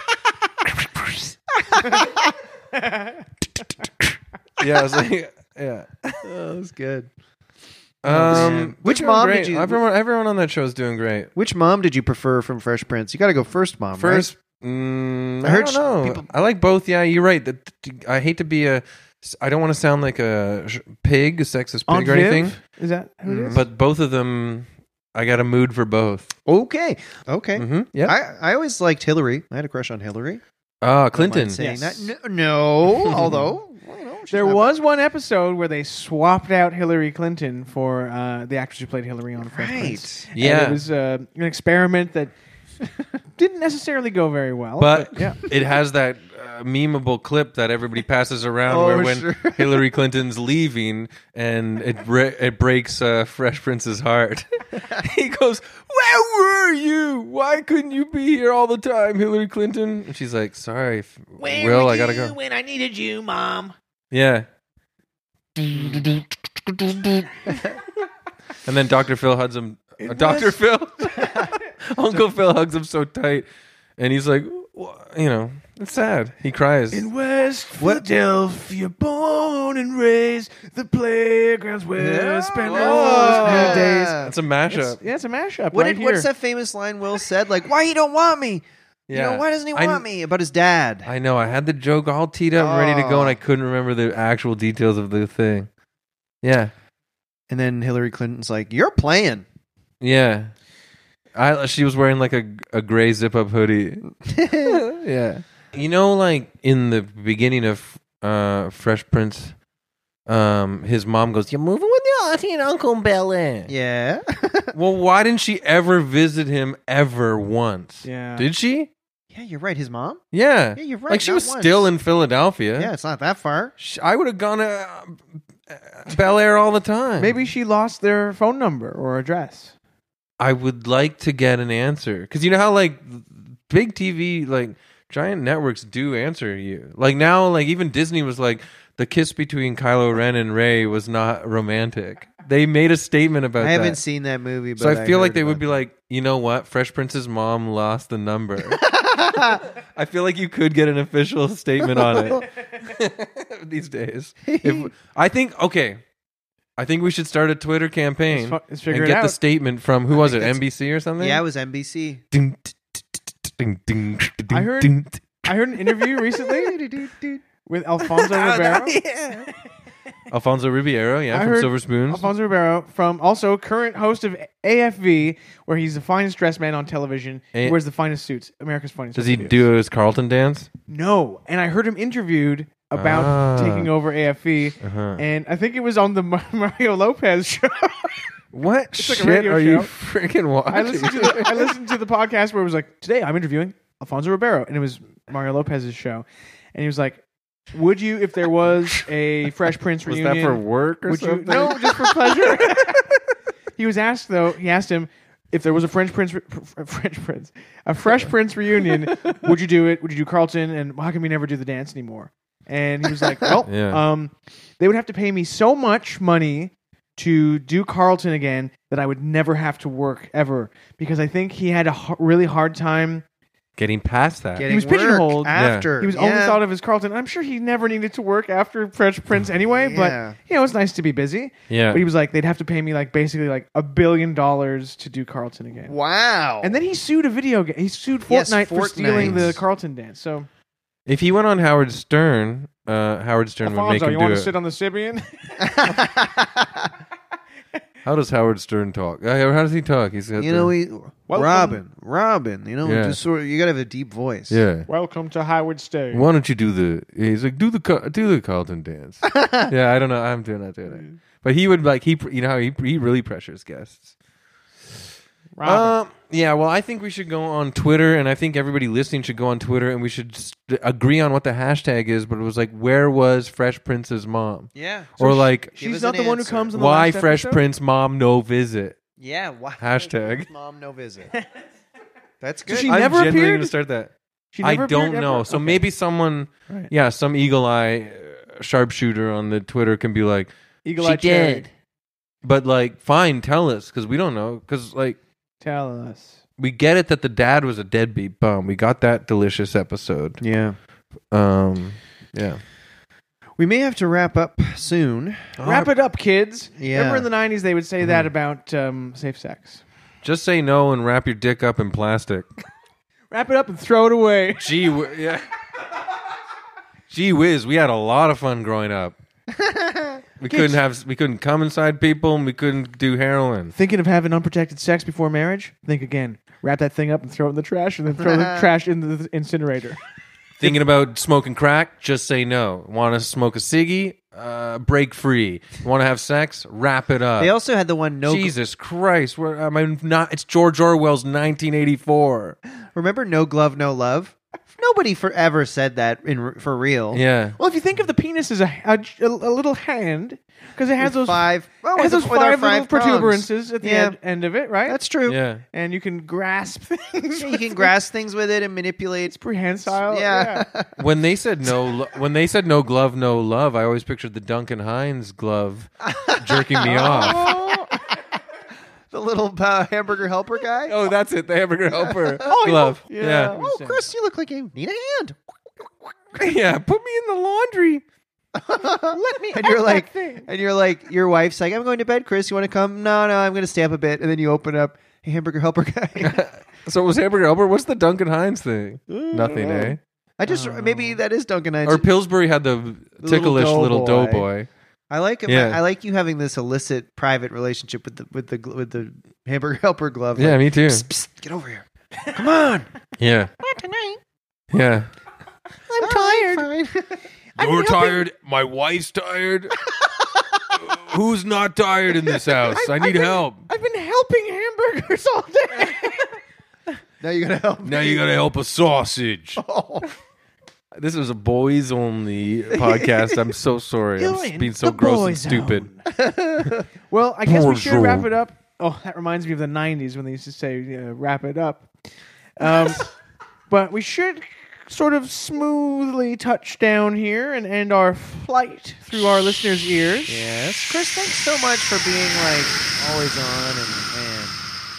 Yeah, I was like, yeah. Oh, that was good. Um, Which they're doing mom great. did you- Everyone, everyone on that show is doing great. Which mom did you prefer from Fresh Prince? You got to go first, mom. First, mm, I I, heard don't sh- know. people- I like both. Yeah, you're right. That I hate to be a. I don't want to sound like a sh- pig, a sexist pig Aunt or Viv? anything. Is that who it is? But both of them, I got a mood for both. right? Okay. Okay. Mm-hmm. Yeah. I, I always liked Hillary. I had a crush on Hillary. Ah, Don't Clinton. mind saying Yes. that. No, no although well, you know, she's There not was one episode where they swapped out Hillary Clinton for uh, the actress who played Hillary on Fresh Right. Prince. And Yeah. it was uh, an experiment that didn't necessarily go very well. But yeah. it has that uh, memeable clip that everybody passes around Oh, where when sure. Hillary Clinton's leaving and it bre- it breaks uh, Fresh Prince's heart. He goes, "Where were you? Why couldn't you be here all the time, Hillary Clinton?" And she's like, "Sorry, f- Where Will, were I gotta you go." when I needed you, Mom? Yeah. And then Doctor Phil hugs him. Uh, Doctor Phil, Uncle Phil hugs him so tight, and he's like, "Wha- you know, it's sad. He cries. In West Philadelphia, born and raised, the playgrounds where I spent most of my days. It's a mashup. It's, yeah, it's a mashup. What right did, what's here. that famous line Will said? Like, why he don't want me? You know, why doesn't he I- want me? About his dad. I know. I had the joke all teed up, and ready to go, and I Oh. couldn't remember the actual details of the thing. Yeah, And then Hillary Clinton's like, "You're playing." yeah. I she was wearing like a a gray zip up hoodie. Yeah. You know, like in the beginning of uh, Fresh Prince, um, his mom goes, "You're moving with your auntie and Uncle Bel-Air." Yeah. Well, why didn't she ever visit him ever once? Yeah. Did she? Yeah, you're right. His mom? Yeah. Yeah, you're right, Like she not was once. still in Philadelphia. Yeah, it's not that far. Sh- I would have gone to uh, Bel Air all the time. Maybe she lost their phone number or address. I would like to get an answer because you know how like big T V, like giant networks do answer you. Like now, like even Disney was like the kiss between Kylo Ren and Rey was not romantic. They made a statement about I haven't that. seen that movie, but So I feel like heard they would about be like, you know what? Fresh Prince's mom lost the number. I feel like you could get an official statement on it these days. If, I think okay. I think we should start a Twitter campaign Let's fu- let's figure and it get the out. statement from who was it? that's- N B C or something? Yeah, it was N B C. Ding, t- t- t- t- ding, ding, ding, I heard- ding, t- I heard an interview recently with Alfonso Ribeiro. Alfonso Ribeiro, yeah, I from heard Silver Spoons. Alfonso Ribeiro, from also current host of A F V, where he's the finest dressed man on television. A- he wears the finest suits, America's finest. Does he videos. do his Carlton dance? No, and I heard him interviewed about Ah. taking over A F V, Uh-huh. and I think it was on the Mar- Mario Lopez show. What like a shit radio are you show. freaking watching? I listened to the, I listened to the podcast where it was like, today I'm interviewing Alfonso Ribeiro, and it was Mario Lopez's show, and he was like, would you, if there was a Fresh Prince Was reunion, that for work or would you? something? No, just for pleasure. He was asked though. He asked him if there was a French Prince, French Prince, a Fresh Prince reunion. Would you do it? Would you do Carlton? And how come we never do the dance anymore? And he was like, well, Yeah. um, they would have to pay me so much money to do Carlton again that I would never have to work ever, because I think he had a h- really hard time Getting past that. Getting was work pigeonholed. after. He was yeah. only thought of as Carlton. I'm sure he never needed to work after Fresh Prince anyway, Yeah. but you know, it's nice to be busy. Yeah. But he was like, they'd have to pay me like basically like a billion dollars to do Carlton again. Wow. And then he sued a video game. He sued Yes, Fortnite for stealing Fortnite. the Carlton dance. So, If he went on Howard Stern, uh, Howard Stern would make Alfonso, him you do want it. to sit on the Sibian? How does Howard Stern talk? Uh, How does he talk? He's got you the- know, we, Welcome. Robin, Robin. You know, Yeah. just sort of, you gotta have a deep voice. yeah. Welcome to Howard Stern. Why don't you do the? He's like, do the Car- do the Carlton dance. Yeah, I don't know. I'm doing not doing it. But he would like he pr- you know how he he really pressures guests. Robin. Um, yeah, well, I think we should go on Twitter, and I think everybody listening should go on Twitter, and we should just agree on what the hashtag is. But it was like, where was Fresh Prince's mom? Yeah. Or like, Give She's us not an the one who answer. comes in the why last Fresh episode? Prince mom no visit? Yeah. Wow. Hashtag. Mom, no visit. That's So good. she I'm never genuinely appeared? going to start that. She I never don't appeared know. ever? So Okay. maybe someone, Right. yeah, some eagle eye uh, sharpshooter on the Twitter can be like, Eagle she Eye Cherry. did. But like, fine, tell us because we don't know. Because like, Tell us. we get it that the dad was a deadbeat bum. We got that delicious episode. yeah. Um, yeah. We may have to wrap up soon. Wrap it up, kids. Yeah. Remember in the nineties they would say that about um, safe sex. Just say no and wrap your dick up in plastic. Wrap it up and throw it away. Gee, w- yeah. Gee whiz, we had a lot of fun growing up. We couldn't have, we couldn't come inside people, and we couldn't do heroin. Thinking of having unprotected sex before marriage? Think again. Wrap that thing up and throw it in the trash, and then throw the trash in the incinerator. Thinking about smoking crack? Just say no. Want to smoke a ciggy? Uh, break free. Want to have sex? Wrap it up. They also had the one no. Jesus Christ! Where, I mean, not. It's George Orwell's nineteen eighty-four. Remember, no glove, no love. Nobody forever said that in for real. Yeah. Well, if you think of the penis as a, a, a little hand, because it has With those five. Oh, it has with those the- with our five little five prongs. protuberances at the Yeah. end, end of it, right? That's true. Yeah. and you can grasp things. Yeah, you can grasp things with it and manipulate. It's prehensile. Yeah. When they said no, lo- when they said no glove, no love, I always pictured the Duncan Hines glove jerking me off. Oh, The little uh, hamburger helper guy. Oh, that's it. The hamburger helper Oh, you- glove. yeah. Yeah. Oh, Chris, you look like you need a hand. Yeah. Put me in the laundry. Let me. And you're like, and you're like, your wife's like, I'm going to bed, Chris. You want to come? No, no, I'm going to stay up a bit. And then you open up, hey, hamburger helper guy. So it was hamburger helper. What's the Duncan Hines thing? Nothing, eh? I just maybe that is Duncan Hines. Or Pillsbury had the The ticklish little little doughboy. doughboy. I like him. Yeah. I like you having this illicit private relationship with the with the gl- with the hamburger helper glove. Yeah, Like, me too. psst, psst, get over here. Come on. Yeah. Not tonight. Yeah. I'm tired. You're tired. My wife's tired. Who's not tired in this house? I need help. I've been helping hamburgers all day. Now you're gonna help. Now you got to help a sausage. Oh. This is a boys only podcast. I'm so sorry. You're I'm in being so the gross boy and stupid. Well, I guess we should Bonjour. wrap it up. Oh, that reminds me of the nineties when they used to say uh, "wrap it up." Um, but we should sort of smoothly touch down here and end our flight through our listeners' ears. Yes, Chris. Thanks so much for being like always on and man.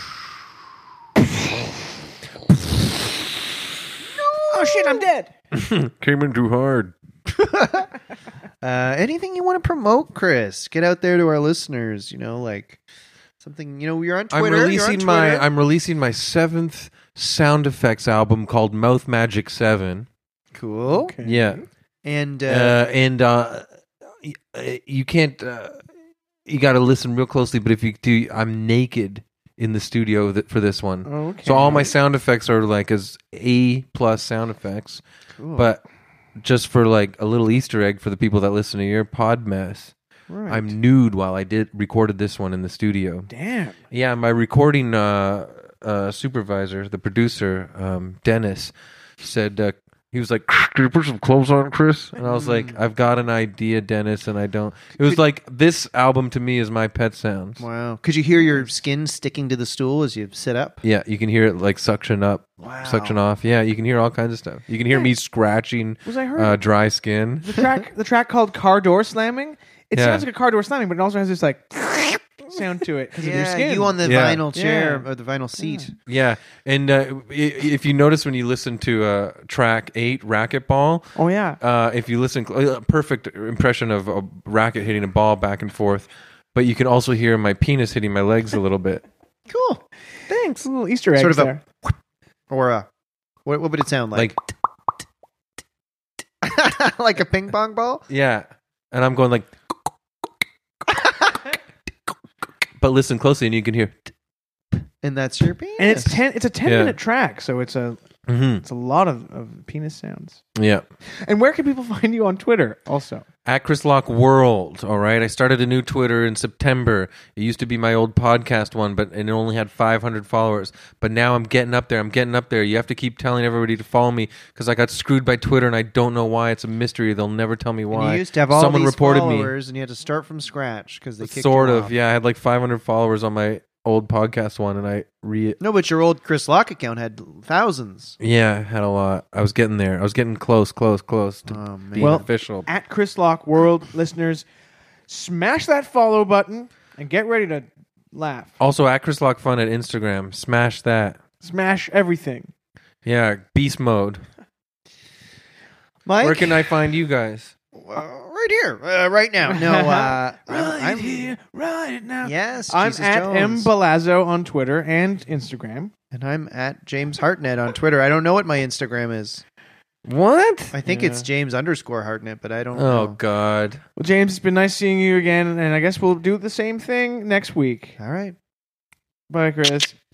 Oh shit! I'm dead. Came in too hard. Uh, anything you want to promote, Chris? Get out there to our listeners. You know, like something. You know, you're on Twitter. I'm you're on releasing my Twitter. I'm releasing my seventh sound effects album called Mouth Magic Seven. cool. Okay. Yeah. And uh, Uh, and uh, y- you can't. Uh, you got to listen real closely. But if you do, I'm naked in the studio th- for this one. Okay. So all my sound effects are like as A plus sound effects. cool. But just for like a little Easter egg for the people that listen to your pod mess, Right. I'm nude while I did recorded this one in the studio. Damn. Yeah, my recording uh, uh, supervisor, the producer, um, Dennis, said uh, he was like, "Can you put some clothes on, Chris?" And I was like, "I've got an idea, Dennis, and I don't." It was like this album to me is my pet sounds. wow. Could you hear your skin sticking to the stool as you sit up? Yeah, you can hear it like suction up, Wow. suction off. Yeah, you can hear all kinds of stuff. You can hear me scratching Was I heard uh, dry skin. the track? The track called "Car Door Slamming." It Yeah. sounds like a car door slamming, but it also has this like sound to it because of your Yeah, skin. you on the Yeah. vinyl chair Yeah. or the vinyl seat. Yeah, and uh, i- if you notice when you listen to uh, track eight, Racquetball, Oh yeah. uh, if you listen, uh, perfect impression of a racket hitting a ball back and forth, but you can also hear my penis hitting my legs a little bit. Cool. Thanks. A little Easter egg Sort of a- there. Or uh, what, what would it sound like? Like, Like a ping pong ball? yeah, and I'm going like, but listen closely and you can hear. And that's your penis. And it's ten. It's a ten Yeah. minute track, so it's a Mm-hmm. it's a lot of, of penis sounds. Yeah. And where can people find you on Twitter? Also, At Chris Lock World, all right? I started a new Twitter in September. It used to be my old podcast one, but and it only had five hundred followers. But now I'm getting up there. I'm getting up there. You have to keep telling everybody to follow me because I got screwed by Twitter, and I don't know why. It's a mystery. They'll never tell me And why. you used to have all Someone these reported followers, and you had to start from scratch because they me. kicked Sort you of, off. yeah. I had like five hundred followers on my old podcast one, and I re No, but your old Chris Lock account had thousands. yeah, I had a lot. I was getting there. I was getting close, close, close to Oh, man. being Well, official. at Chris Lock World, listeners, smash that follow button and get ready to laugh. Also, at Chris Lock Fun at Instagram. Smash that. Smash everything. Yeah, beast mode. Mike? Where can I find you guys? Uh, right here. Uh, right now. No, uh, I'm, I'm here, right now. Yes, I'm Jesus at M Jones. Balazzo on Twitter and Instagram. And I'm at James Hartnett on Twitter. I don't know what my Instagram is. What? I think Yeah. it's James underscore Hartnett, but I don't Oh, know. God. Well, James, it's been nice seeing you again, and I guess we'll do the same thing next week. All right. Bye, Chris.